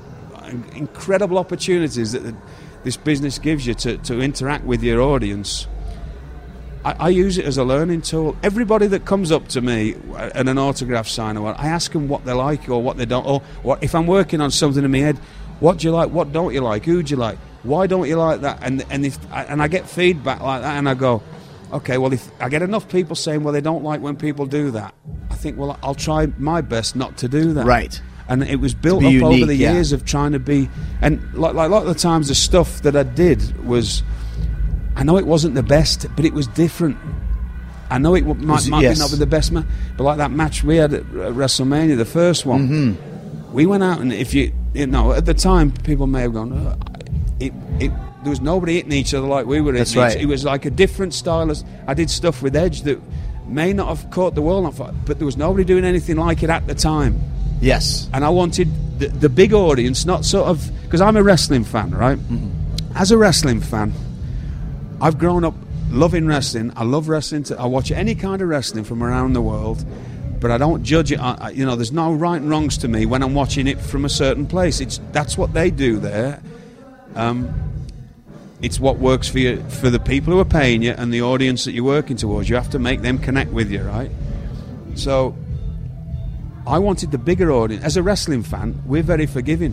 incredible opportunities that this business gives you to, to interact with your audience. I, I use it as a learning tool. Everybody that comes up to me at an autograph sign or what, I ask them what they like or what they don't, or what if I'm working on something in my head, what do you like, what don't you like, who do you like, why don't you like that, and and if and I get feedback like that, and I go, okay, well, if I get enough people saying, well, they don't like when people do that, I think, well, I'll try my best not to do that. Right. And it was built To up be unique, over the yeah. years of trying to be, and like, like a lot of the times the stuff that I did was, I know it wasn't the best, but it was different. I know it w- might, Was- might yes. be not be the best match, but like that match we had at WrestleMania, the first one, Mm-hmm. we went out and if you, you know, at the time people may have gone, oh, it, it, there was nobody hitting each other like we were hitting That's each right. It was like a different style. Of, I did stuff with Edge that may not have caught the world on fire, but there was nobody doing anything like it at the time. Yes. And I wanted the, the big audience, not sort of, because I'm a wrestling fan, right? Mm-hmm. As a wrestling fan, I've grown up loving wrestling. I love wrestling. To, I watch any kind of wrestling from around the world, but I don't judge it. I, I- you know, there's no right and wrongs to me when I'm watching it from a certain place. It's that's what they do there. Um, it's what works for you, for the people who are paying you and the audience that you're working towards. You have to make them connect with you, right? So I wanted the bigger audience. As a wrestling fan, we're very forgiving.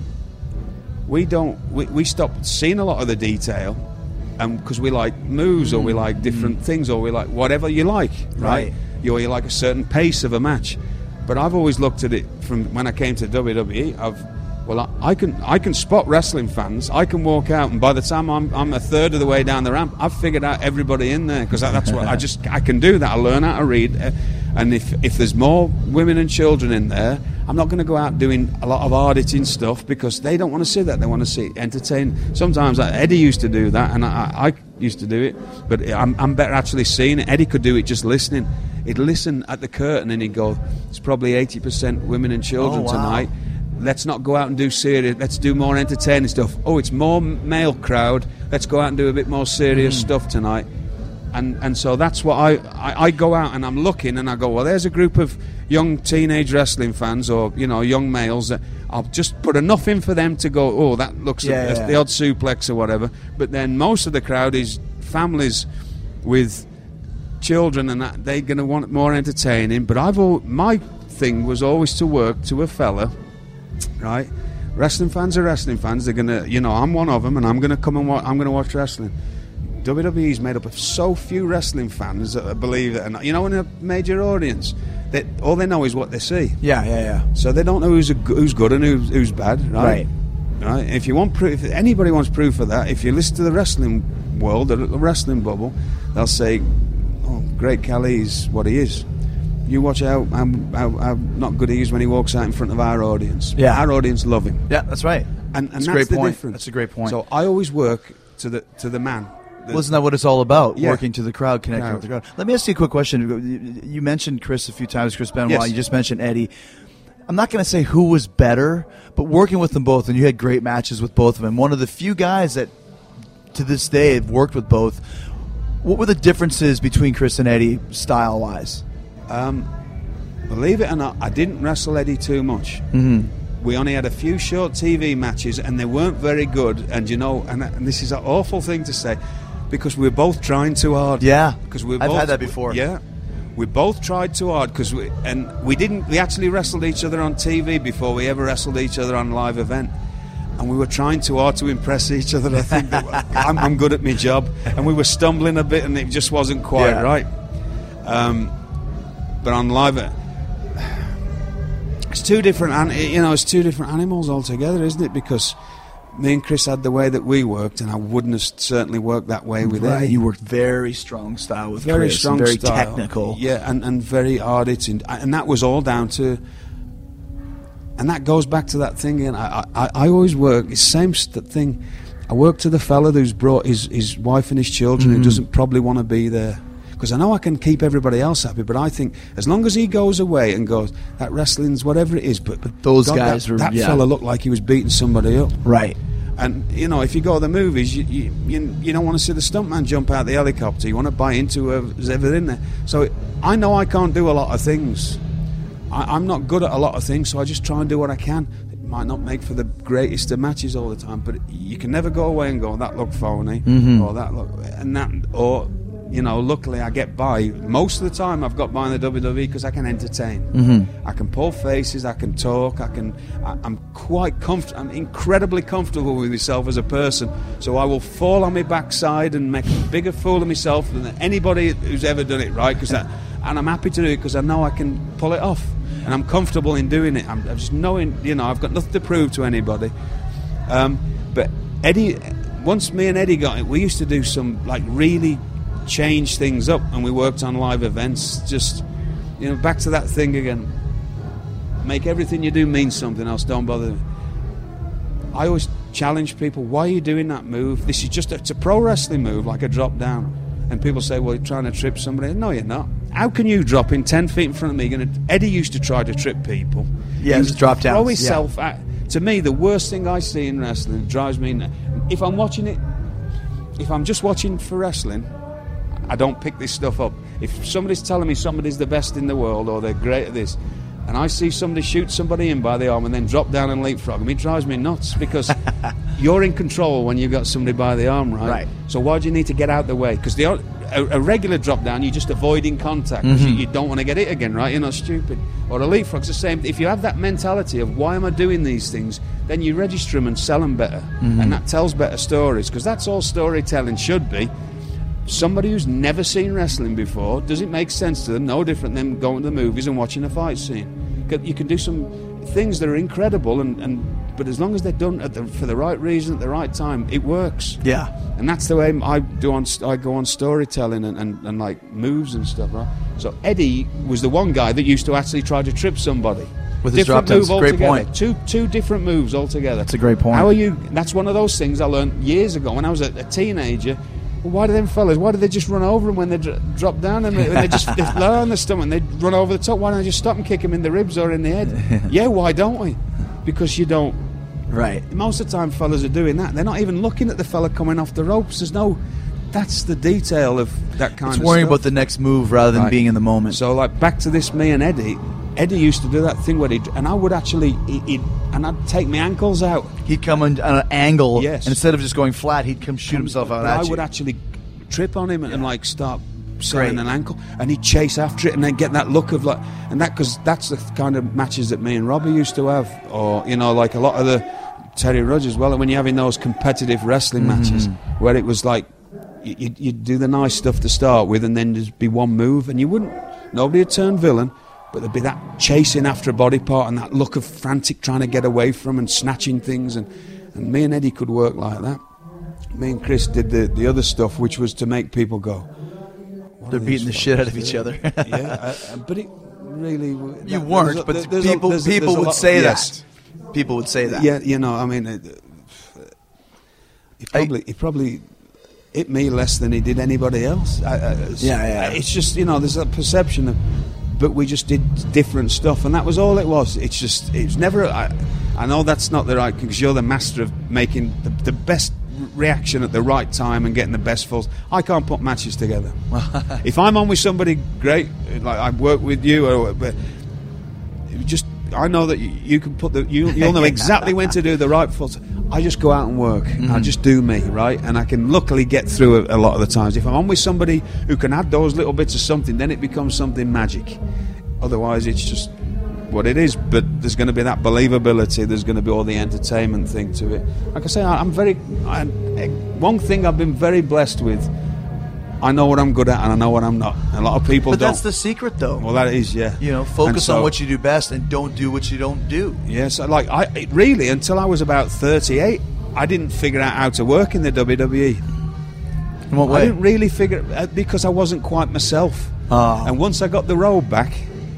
We don't. We, we stopped seeing a lot of the detail, um, because we like moves or we like different things or we like whatever you like, right? Right. You, or you like a certain pace of a match. But I've always looked at it from when I came to W W E. I've well, I, I can I can spot wrestling fans. I can walk out, and by the time I'm I'm a third of the way down the ramp, I've figured out everybody in there because that's what I just I can do that. I learn how to read, uh, and if if there's more women and children in there, I'm not going to go out doing a lot of auditing stuff because they don't want to see that. They want to see entertain. Sometimes uh, Eddie used to do that, and I, I used to do it, but I'm I'm better actually seeing it. Eddie could do it just listening. He'd listen at the curtain and he'd go, "It's probably eighty percent women and children Oh, wow. tonight. Let's not go out and do serious. Let's do more entertaining stuff. Oh, it's more male crowd. Let's go out and do a bit more serious Mm-hmm. stuff tonight." And and so that's what I, I I go out and I'm looking and I go, well, there's a group of young teenage wrestling fans or you know young males that I'll just put enough in for them to go, oh, that looks Yeah, like yeah. the odd suplex or whatever. But then most of the crowd is families with children and that they're going to want it more entertaining. But I've all, my thing was always to work to a fella, right? Wrestling fans are wrestling fans. They're gonna, you know, I'm one of them, and I'm gonna come and wa- I'm gonna watch wrestling. W W E is made up of so few wrestling fans that believe it, and you know, in a major audience, that all they know is what they see. Yeah, yeah, yeah. So they don't know who's a, who's good and who's, who's bad, right? Right. Right. If you want proof, if anybody wants proof of that, if you listen to the wrestling world, the wrestling bubble, they'll say, "Oh, Great Khali's what he is." You watch how, how, how, how not good he is when he walks out in front of our audience. Yeah. Our audience love him, Yeah, that's right. and, and That's that's, a great the point. difference. That's a great point. So I always work to the to the man. The- Well, isn't that what it's all about? Yeah. Working to the crowd, connecting Crowd. with the crowd. Let me ask you a quick question. You- You mentioned Chris a few times, Chris Benoit. Yes. You just mentioned Eddie. I'm not going to say who was better, but working with them both, and you had great matches with both of them. One of the few guys that, to this day, have worked with both. What were the differences between Chris and Eddie, style-wise? Um, believe it or not, I didn't wrestle Eddie too much. Mm-hmm. We only had a few short T V matches, and they weren't very good. And you know, and, and this is an awful thing to say, because we were both trying too hard. Yeah, because we I've both, had that before. Yeah, we both tried too hard because we and we didn't. We actually wrestled each other on T V before we ever wrestled each other on a live event. And we were trying too hard to impress each other. I think that I'm, I'm good at my job, and we were stumbling a bit, and it just wasn't quite Yeah. right. Um, but on live, it's two different. an- You know, it's two different animals altogether, isn't it? Because me and Chris had the way that we worked, and I wouldn't have certainly worked that way with Right. Eddie. You worked very strong style with Very Chris, strong and very style. technical. Yeah, and, and very hard hitting, and that was all down to. And that goes back to that thing again. I, I, I always work. It's the same st- thing. I work to the fella who's brought his, his wife and his children, Mm-hmm. who doesn't probably want to be there. Because I know I can keep everybody else happy, but I think as long as he goes away and goes, that wrestling's whatever it is, but, but Those God, guys that, were- that yeah. fella looked like he was beating somebody up. Right. And you know, if you go to the movies, you you, you, you don't want to see the stuntman jump out the helicopter. You want to buy into whoever's ever in there. So I know I can't do a lot of things. I, I'm not good at a lot of things, so I just try and do what I can. might not make for the greatest of matches all the time, but you can never go away and go, that looked phony, Mm-hmm. or that look, and that, or you know, luckily I get by. Most of the time I've got by in the W W E because I can entertain. Mm-hmm. I can pull faces, I can talk, I can. I, I'm quite comfortable. I'm incredibly comfortable with myself as a person. So I will fall on my backside and make a bigger fool of myself than anybody who's ever done it right. Because that, and I'm happy to do it because I know I can pull it off, and I'm comfortable in doing it. I'm, I'm just knowing, you know, I've got nothing to prove to anybody. Um, but Eddie, once me and Eddie got it, we used to do some like really change things up, and we worked on live events. Just, you know, back to that thing again. Make everything you do mean something else. Don't bother. I always challenge people. Why are you doing that move? This is just a, it's a pro wrestling move, like a drop down. And people say, well, you're trying to trip somebody. No, you're not. How can you drop in ten feet in front of me? Gonna, Eddie used to try to trip people. Yeah, he just drop down. Throw himself at. To me, the worst thing I see in wrestling drives me. If I'm watching it, if I'm just watching for wrestling, I don't pick this stuff up. If somebody's telling me somebody's the best in the world or they're great at this, and I see somebody shoot somebody in by the arm and then drop down and leapfrog them, it drives me nuts because you're in control when you've got somebody by the arm, right? Right. So why do you need to get out the way? Because the a, a regular drop down, you're just avoiding contact because Mm-hmm. you, you don't want to get it again, right? You're not stupid. Or a leapfrog's the same. If you have that mentality of why am I doing these things, then you register them and sell them better, Mm-hmm. and that tells better stories because that's all storytelling should be. Somebody who's never seen wrestling before, does it make sense to them? No different than going to the movies and watching a fight scene. You can do some things that are incredible, and, and but as long as they're done at the, for the right reason at the right time, it works. Yeah. And that's the way I do on. I go on storytelling and, and, and like moves and stuff, right? So Eddie was the one guy that used to actually try to trip somebody. With his Different drop downs. move Great altogether. point. Two two different moves altogether. That's a great point. How are you? That's one of those things I learned years ago when I was a, a teenager. Well, why do them fellas? Why do they just run over them when they dr- drop down and they, when they just they lie on the stomach and they run over the top? Why don't they just stop and kick him in the ribs or in the head? Yeah, why don't we? Because you don't. Right. Most of the time, fellas are doing that. They're not even looking at the fella coming off the ropes. There's no. That's the detail of that kind It's of worrying stuff. about the next move rather than Right. being in the moment. So, like, back to this, me and Eddie. Eddie used to do that thing where he'd, and I would actually, he'd, he'd, and I'd take my ankles out. He'd come on, on an angle, Yes. and instead of just going flat, he'd come shoot himself out But at I you. would actually trip on him and, and like start selling Great. an ankle, and he'd chase after it, and then get that look of like, and that because that's the kind of matches that me and Robbie used to have, or you know, like a lot of the Terry Rogers as well. When you're having those competitive wrestling Mm-hmm. matches where it was like you, you'd do the nice stuff to start with, and then there'd be one move, and you wouldn't, nobody would turn villain. But there'd be that chasing after a body part and that look of frantic trying to get away from and snatching things. And, and me and Eddie could work like that. Me and Chris did the, the other stuff, which was to make people go, what They're are beating the these shit out of fuckers each doing? other. Yeah, uh, uh, but it really... You that- weren't, there's a- but there's a- people there's a- people there's a would lot- say yes. that. People would say that. Yeah, you know, I mean, it, it probably... It probably hit me less than he did anybody else. I, I, it's, Yeah, yeah. It's just, you know, there's a perception of... But we just did different stuff, and that was all it was. It's just, it's never. I, I know that's not the right thing because you're the master of making the, the best reaction at the right time and getting the best falls. I can't put matches together. If I'm on with somebody great, like I work with you, or but it just I know that you, you can put the you, you'll know exactly when to do the right falls. I just go out and work. Mm-hmm. I just do me, right? And I can luckily get through it a lot of the times. If I'm on with somebody who can add those little bits of something, then it becomes something magic. Otherwise, it's just what it is. But there's going to be that believability. There's going to be all the entertainment thing to it. Like I say, I, I'm very... I, one thing I've been very blessed with, I know what I'm good at and I know what I'm not. A lot of people But don't. that's the secret, though. Well, that is, yeah. You know, And focus so- on what you do best and don't do what you don't do. Yes, like I it really until I was about thirty-eight, I didn't figure out how to work in the W W E. In what I way? didn't really figure uh, because I wasn't quite myself. Ah. And once I got the robe back,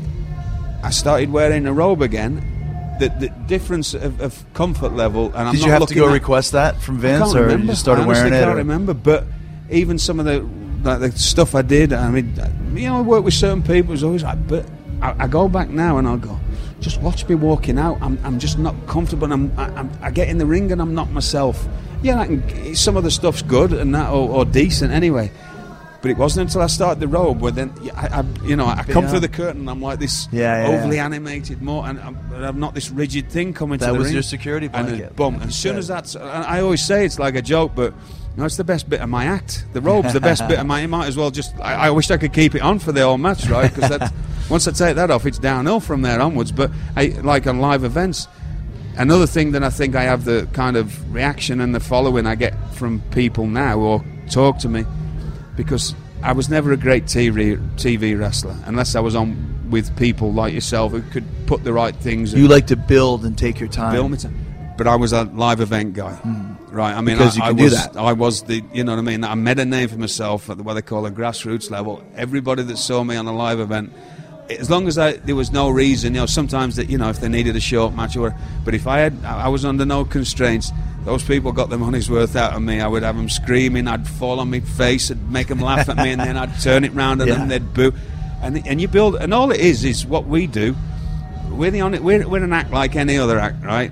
I started wearing a robe again. The, the difference of, of comfort level, and I'm Did not you have to looking go at, request that from I Vince, can't or remember. you just started I honestly wearing it? can't or- remember, but even some of the like the stuff I did, I mean, you know, I work with certain people. It's always like, but I, I go back now and I'll go, just watch me walking out. I'm, I'm just not comfortable. And I'm, I, I'm, I get in the ring and I'm not myself. Yeah, I can, some of the stuff's good and that, or, or decent anyway. But it wasn't until I started the robe where then, I, I, you know, I come Yeah. through the curtain and I'm like this Yeah, yeah, overly yeah. animated, more, and I'm, and I'm not this rigid thing coming That to the was ring. your security And blanket. then, boom. Like you As soon said. as that's, and I always say it's like a joke, but no, it's the best bit of my act. The robe's the best bit of my. You might as well just. I, I wish I could keep it on for the whole match, right? Because once I take that off, it's downhill from there onwards. But I, like on live events, another thing that I think I have the kind of reaction and the following I get from people now or talk to me, because I was never a great T V T V wrestler unless I was on with people like yourself who could put the right things. You like to build and take your time. Build me time. But I was a live event guy, right? I mean, Because I, you I can do was, that. I was the, you know what I mean? I made a name for myself at the, what they call a grassroots level. Everybody that saw me on a live event, as long as I, there was no reason, you know, sometimes that, you know, if they needed a short match or, but if I had, I was under no constraints. Those people got their money's worth out of me. I would have them screaming. I'd fall on my face and make them laugh at me, and then I'd turn it round and Yeah. then they'd boo. And and you build, and all it is is what we do. We're the only, we're, we're an act like any other act, right?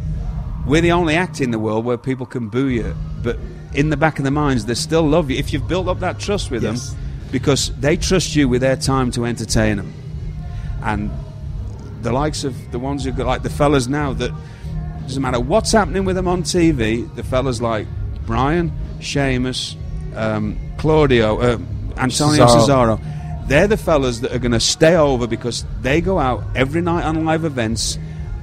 We're the only act in the world where people can boo you, but in the back of their minds, they still love you if you've built up that trust with Yes. them, because they trust you with their time to entertain them. And the likes of the ones who got, like the fellas now, that doesn't matter what's happening with them on T V, the fellas like Brian, Sheamus, um, Claudio, uh, Antonio Cesaro. Cesaro, they're the fellas that are going to stay over because they go out every night on live events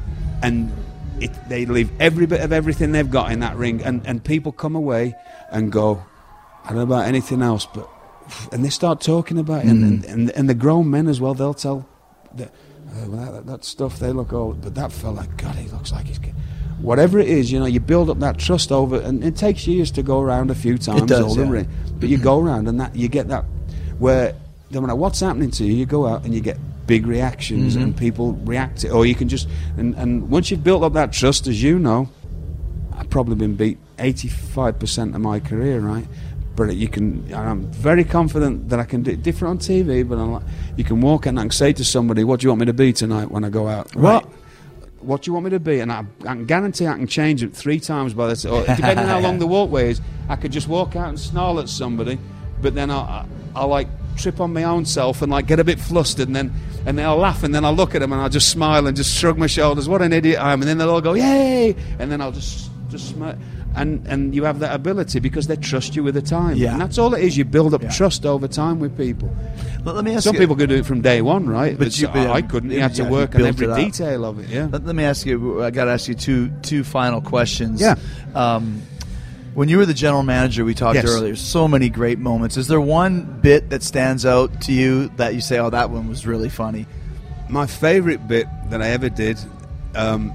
and it, they leave every bit of everything they've got in that ring, and, and people come away and go, I don't know about anything else, but, and they start talking about it, Mm-hmm. and, and, and the grown men as well, they'll tell, the, uh, well, that, that stuff, they look old, but that fella, God, he looks like he's getting, whatever it is, you know, you build up that trust over, and it takes years to go around a few times, does, all the yeah. ring, but you go around and that you get that, where no matter what's happening to you, you go out and you get big reactions, Mm-hmm. and people react to it, or you can just, and, and once you've built up that trust, as you know, I've probably been beat eighty-five percent of my career, right? But you can, I'm very confident that I can do it different on T V, but I'm like, you can walk in and I can say to somebody, what do you want me to be tonight when I go out? Right. What? What do you want me to be? And I, I can guarantee I can change it three times by the time, depending on how long the walkway is. I could just walk out and snarl at somebody, but then I'll, I'll like trip on my own self and like get a bit flustered, and then and then I'll laugh, and then I'll look at them and I'll just smile and just shrug my shoulders. What an idiot I am! And then they'll all go yay, and then I'll just just smile. And and you have that ability because they trust you with the time. Yeah. And that's all it is. You build up Yeah. trust over time with people. Let, let me ask Some you, people could do it from day one, right? But But you- I, I couldn't. You had to yeah, you work on built every it up. detail of it. Yeah. Let, let me ask you. I got to ask you two two final questions. Yeah. Um, when you were the general manager, we talked Yes. earlier. So many great moments. Is there one bit that stands out to you that you say, "Oh, that one was really funny"? My favourite bit that I ever did, um,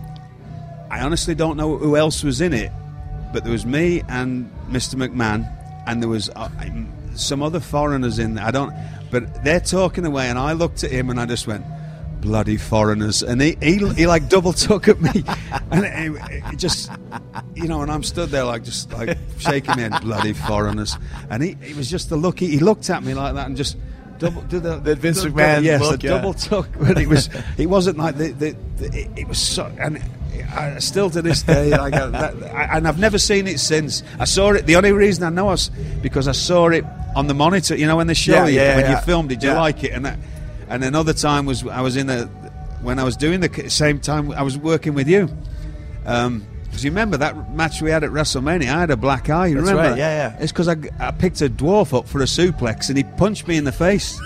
I honestly don't know who else was in it, but there was me and Mister McMahon, and there was uh, some other foreigners in there. I don't, but they're talking away, and I looked at him and I just went, "Bloody foreigners!" And he he, he like double took at me, and it, it just, you know, and I'm stood there like just like shaking my head, "Bloody foreigners!" And he, he was just the look. He, he looked at me like that and just. Double, did the, That Vince the- McMahon yes, look, the yeah. double tuck, but it was, it wasn't like the, the, the it, it was so, and I, still to this day, like I, that, I, and I've never seen it since. I saw it. The only reason I know was because I saw it on the monitor. You know, when they show Yeah, you yeah, when yeah. you filmed. Did you Yeah. like it? And that, and another time was I was in a when I was doing the same time I was working with you. Um, Because you remember that match we had at WrestleMania? I had a black eye. You That's remember? right, yeah, yeah. It's because I, I picked a dwarf up for a suplex and he punched me in the face.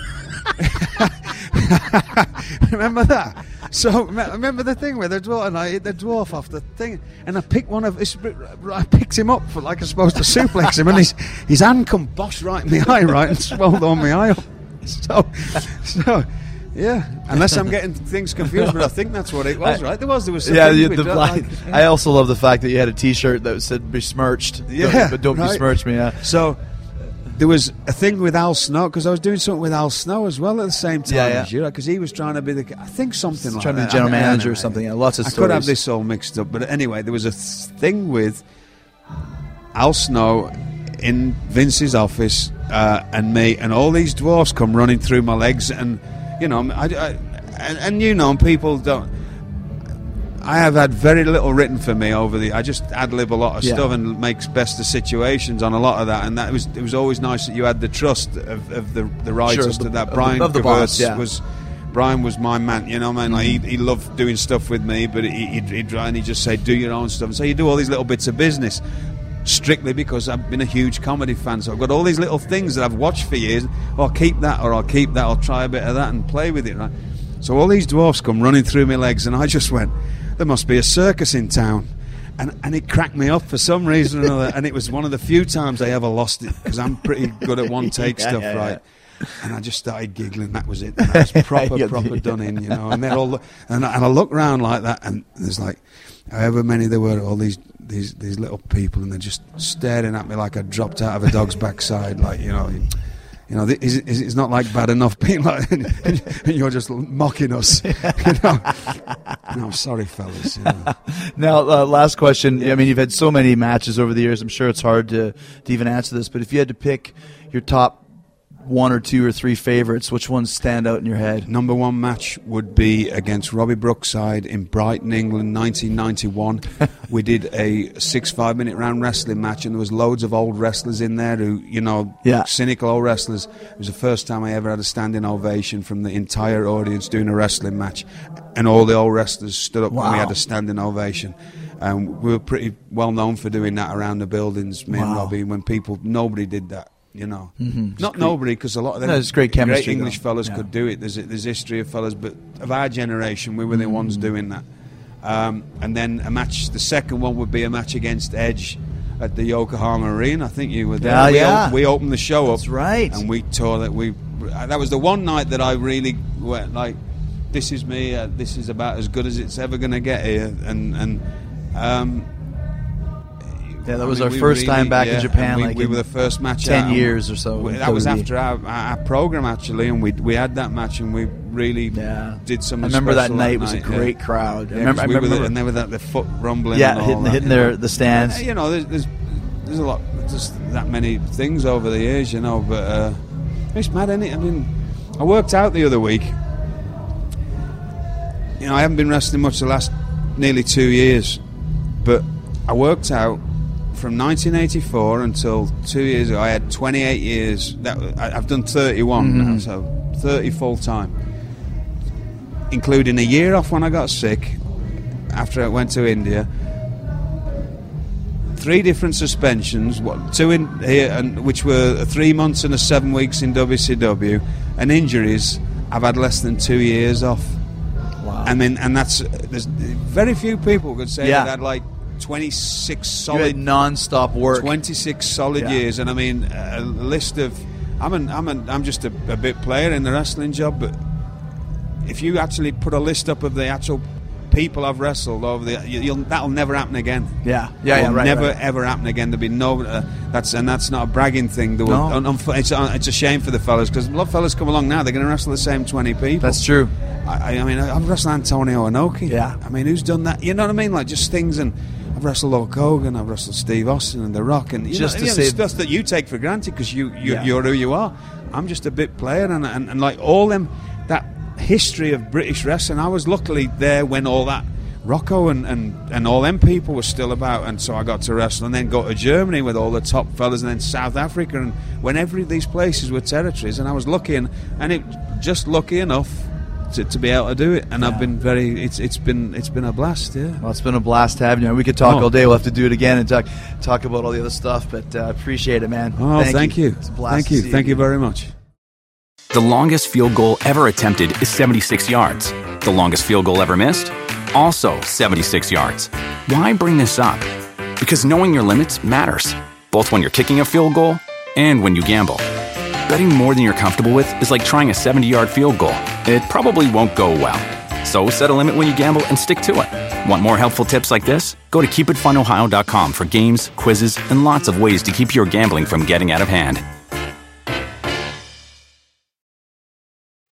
Remember that? So me- remember the thing where the dwarf and I hit the dwarf off the thing, and I picked one of his, I picked him up for like I'm supposed to suplex him, and his his hand come bosh right in the eye, right, and swelled on my eye up. So, so. Yeah, unless I'm getting things confused, but I think that's what it was, right? There was, there was. Yeah, something the, we the did, black. like- I also love the fact that you had a T-shirt that said "besmirched." Yeah, Don't- but don't right. besmirch me. Yeah. So there was a thing with Al Snow, because I was doing something with Al Snow as well at the same time Yeah, yeah. as you, because he was trying to be the. I think something like Trying to be that. the general I mean, manager or anyway, something. Yeah, lots of I stories. could have this all mixed up, but anyway, there was a th- thing with Al Snow in Vince's office uh, and me, and all these dwarfs come running through my legs, and you know, I, I, and, and you know, people don't. I have had very little written for me over the. I just ad lib a lot of Yeah. stuff and makes best of situations on a lot of that, and that was it was always nice that you had the trust of, of the the writers Sure, to the- that. of the- Brian of the boss, Gervais yeah. was. Brian was my man, you know, man. Like he, he loved doing stuff with me, but he, he'd, he'd try and he'd just say, "Do your own stuff." And so you do all these little bits of business, strictly because I've been a huge comedy fan. So I've got all these little things that I've watched for years. Oh, I'll keep that, or I'll keep that. I'll try a bit of that and play with it. Right. So all these dwarfs come running through my legs, and I just went, "There must be a circus in town." And, and it cracked me up for some reason or another. And it was one of the few times I ever lost it because I'm pretty good at one take Yeah, stuff, yeah, right? yeah. And I just started giggling. That was it. And I was proper, Yeah, proper yeah. done in, you know. And they're all, and I, and I look round like that, and there's like, however many there were, all these these these little people, and they're just staring at me like I dropped out of a dog's backside, like you know, you know. Is it, is it, it's not like bad enough being like, and, and you're just mocking us, you know. No, sorry, fellas. You know. Now, uh, last question. I mean, you've had so many matches over the years. I'm sure it's hard to, to even answer this, but if you had to pick your top one or two or three favorites, which ones stand out in your head? Number one match would be against Robbie Brookside in Brighton, England, nineteen ninety-one. We did a six five-minute round wrestling match, and there was loads of old wrestlers in there who, you know, Yeah. cynical old wrestlers. It was the first time I ever had a standing ovation from the entire audience doing a wrestling match, and all the old wrestlers stood up and we Wow. had a standing ovation. And we were pretty well known for doing that around the buildings, me and Wow. Robbie, when people, nobody did that. You know, Mhm. not nobody, because a lot of them No, it's great chemistry, English though. fellas Yeah. could do it. There's a, there's history of fellas, but of our generation, we were the ones doing that. Um, and then a match. The second one would be a match against Edge at the Yokohama Arena. I think you were there. Yeah, we, yeah. op- we opened the show That's up, right. and we tore that. We that was the one night that I really went like, "This is me. Uh, this is about as good as it's ever going to get here." And and. Um, Yeah, that I was mean, our we first really- time back in yeah, Japan, and We, like we in were the first match ten out, and years or so. we- in That was W W E. after our, our program actually, and we we had that match, and we really Yeah. did something. I remember that special night was a yeah. great crowd. I Yeah, remember, 'cause I we were remember the, and they were that the foot rumbling. yeah, and all hitting, that, hitting you their know. the stands. You know, there's, there's there's a lot, just that many things over the years, you know. But uh, it's mad, isn't it? I mean, I worked out the other week. You know, I haven't been wrestling much the last nearly two years, but I worked out from nineteen eighty-four until two years ago. I had twenty-eight years. That I, I've done thirty-one Mm-hmm. now, so thirty full time, including a year off when I got sick after I went to India. Three different suspensions, what, two in here, and which were three months and a seven weeks in W C W, and injuries. I've had less than two years off. Wow. I mean, and that's there's very few people could say Yeah. that had like twenty-six You solid, had non-stop work. twenty-six solid Yeah. years, and I mean a list of. I'm an, I'm an, I'm just a, a bit player in the wrestling job, but if you actually put a list up of the actual people I've wrestled over the, you, you'll, that'll never happen again. Yeah, yeah, yeah, Will right, never right. ever happen again. There'll be no. Uh, that's and that's not a bragging thing. There will, No. un, unf- it's, uh, it's a shame for the fellas because a lot of fellas come along now. They're going to wrestle the same twenty people. That's true. I, I mean, I've wrestled Antonio Inoki. Yeah. I mean, who's done that? You know what I mean? Like just things, and I've wrestled Hulk Hogan, I've wrestled Steve Austin and The Rock, and you Just know, to you know, say- stuff that you take for granted because you, you Yeah. you're who you are. I'm just a bit player, and, and and like all them that history of British wrestling. I was luckily there when all that. Rocco and, and, and all them people were still about, and so I got to wrestle and then go to Germany with all the top fellas, and then South Africa, and when every of these places were territories, and I was lucky, and, and it just lucky enough to, to be able to do it, and Yeah. I've been very it's it's been it's been a blast, yeah. Well, it's been a blast having you. We could talk Oh. all day. We'll have to do it again and talk talk about all the other stuff. But uh, appreciate it, man. Oh, thank, you, It's a blast thank to you, see thank you very much. The longest field goal ever attempted is seventy-six yards. The longest field goal ever missed? Also seventy-six yards. Why bring this up? Because knowing your limits matters, both when you're kicking a field goal and when you gamble. Betting more than you're comfortable with is like trying a seventy-yard field goal. It probably won't go well. So set a limit when you gamble and stick to it. Want more helpful tips like this? Go to keep it fun ohio dot com for games, quizzes, and lots of ways to keep your gambling from getting out of hand.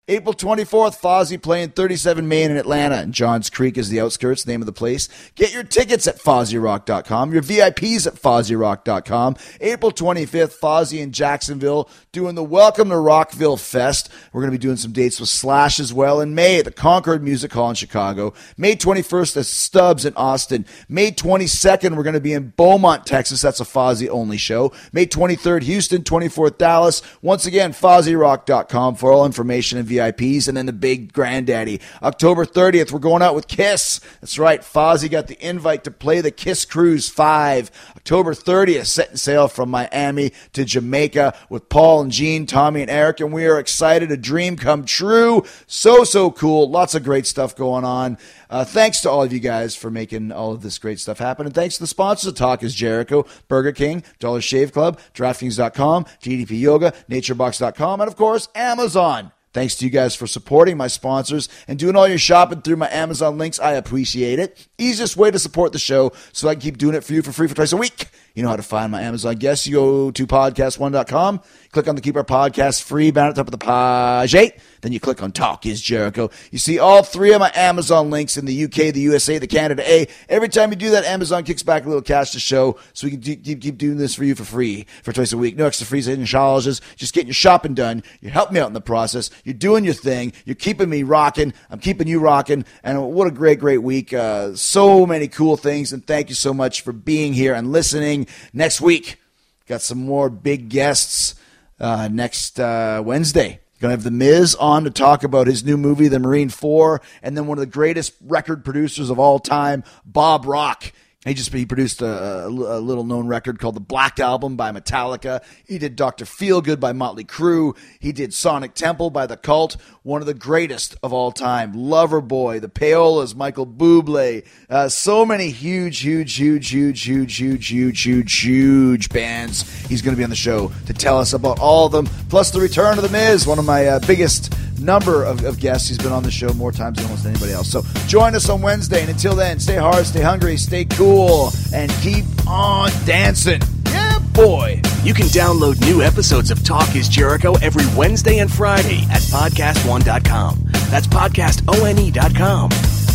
April twenty-fourth, Fozzy playing thirty-seven Main in Atlanta, and Johns Creek is the outskirts, name of the place. Get your tickets at fozzy rock dot com, your V I Ps at fozzy rock dot com. April twenty-fifth, Fozzy in Jacksonville doing the Welcome to Rockville Fest. We're going to be doing some dates with Slash as well. In May at the Concord Music Hall in Chicago. May twenty-first at Stubbs in Austin. May twenty-second, we're going to be in Beaumont, Texas. That's a Fozzy only show. May twenty-third, Houston. twenty-fourth, Dallas. Once again, fozzy rock dot com for all information and V I Ps. And then the big granddaddy, October thirtieth, we're going out with Kiss. That's right, Fozzy got the invite to play the Kiss Cruise five. October thirtieth, setting sail from Miami to Jamaica with Paul and Gene, Tommy and Eric, and we are excited. A dream come true. So, so cool. Lots of great stuff going on. Uh, thanks to all of you guys for making all of this great stuff happen. And thanks to the sponsors of Talk is Jericho, Burger King, Dollar Shave Club, DraftKings dot com, T D P Yoga, NatureBox dot com, and of course, Amazon. Thanks to you guys for supporting my sponsors and doing all your shopping through my Amazon links. I appreciate it. Easiest way to support the show so I can keep doing it for you for free for twice a week. You know how to find my Amazon guests. You go to podcast one dot com, click on the Keep Our Podcast Free banner at the top of the page. Then you click on Talk is Jericho. You see all three of my Amazon links in the U K, the U S A, the Canada A. Every time you do that, Amazon kicks back a little cash to show so we can keep, keep doing this for you for free for twice a week. No extra fees, hidden charges. Just getting your shopping done. You're helping me out in the process. You're doing your thing. You're keeping me rocking. I'm keeping you rocking. And what a great, great week. Uh, so many cool things. And thank you so much for being here and listening. Next week, got some more big guests uh, next uh, Wednesday. Going to have The Miz on to talk about his new movie, The Marine four, and then one of the greatest record producers of all time, Bob Rock. He just he produced a, a, a little-known record called The Black Album by Metallica. He did Doctor Feelgood by Motley Crue. He did Sonic Temple by The Cult, one of the greatest of all time. Loverboy, The Payolas, Michael Bublé. Uh, so many huge, huge, huge, huge, huge, huge, huge, huge, huge bands. He's going to be on the show to tell us about all of them, plus the return of The Miz, one of my uh, biggest number of, of guests. He's been on the show more times than almost anybody else. So join us on Wednesday, and until then, stay hard, stay hungry, stay cool, and keep on dancing. Yeah, boy. You can download new episodes of Talk is Jericho every Wednesday and Friday at podcast one dot com. That's podcast one dot com.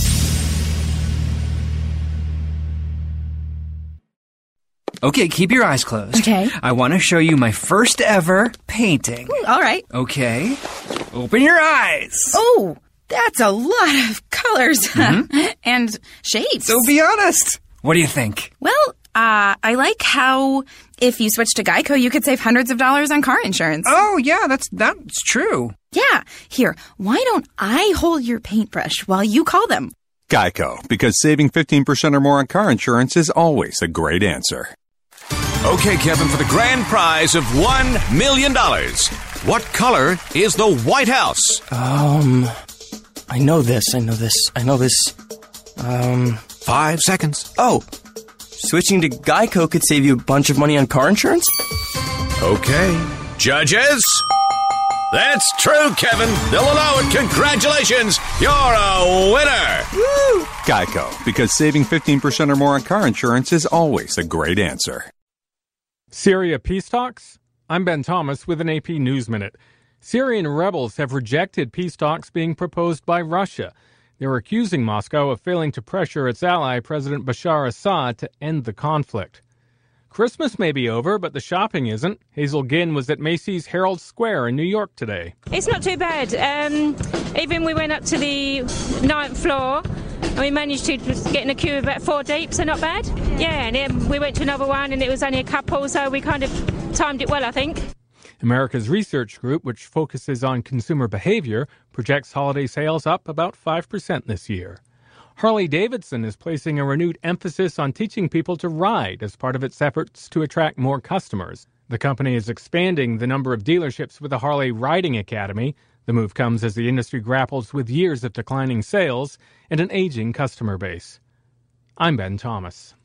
Okay, keep your eyes closed. Okay. I want to show you my first ever painting. Ooh, all right. Okay. Open your eyes. Oh, that's a lot of colors mm-hmm. and shapes. So be honest. What do you think? Well, uh, I like how if you switch to Geico, you could save hundreds of dollars on car insurance. Oh, yeah, that's that's true. Yeah. Here, why don't I hold your paintbrush while you call them? Geico, because saving fifteen percent or more on car insurance is always a great answer. Okay, Kevin, for the grand prize of one million dollars. What color is the White House? Um, I know this, I know this, I know this. Um... Five seconds. Oh, switching to Geico could save you a bunch of money on car insurance? Okay. Judges? That's true, Kevin. They'll allow it. Congratulations. You're a winner. Woo! Geico, because saving fifteen percent or more on car insurance is always a great answer. Syria peace talks? I'm Ben Thomas with an A P News Minute. Syrian rebels have rejected peace talks being proposed by Russia. They're accusing Moscow of failing to pressure its ally, President Bashar Assad, to end the conflict. Christmas may be over, but the shopping isn't. Hazel Ginn was at Macy's Herald Square in New York today. It's not too bad. Um, even we went up to the ninth floor and we managed to get in a queue about four deep, so not bad. Yeah, and then we went to another one and it was only a couple, so we kind of timed it well, I think. America's Research Group, which focuses on consumer behavior, projects holiday sales up about five percent this year. Harley-Davidson is placing a renewed emphasis on teaching people to ride as part of its efforts to attract more customers. The company is expanding the number of dealerships with a Harley Riding Academy. The move comes as the industry grapples with years of declining sales and an aging customer base. I'm Ben Thomas.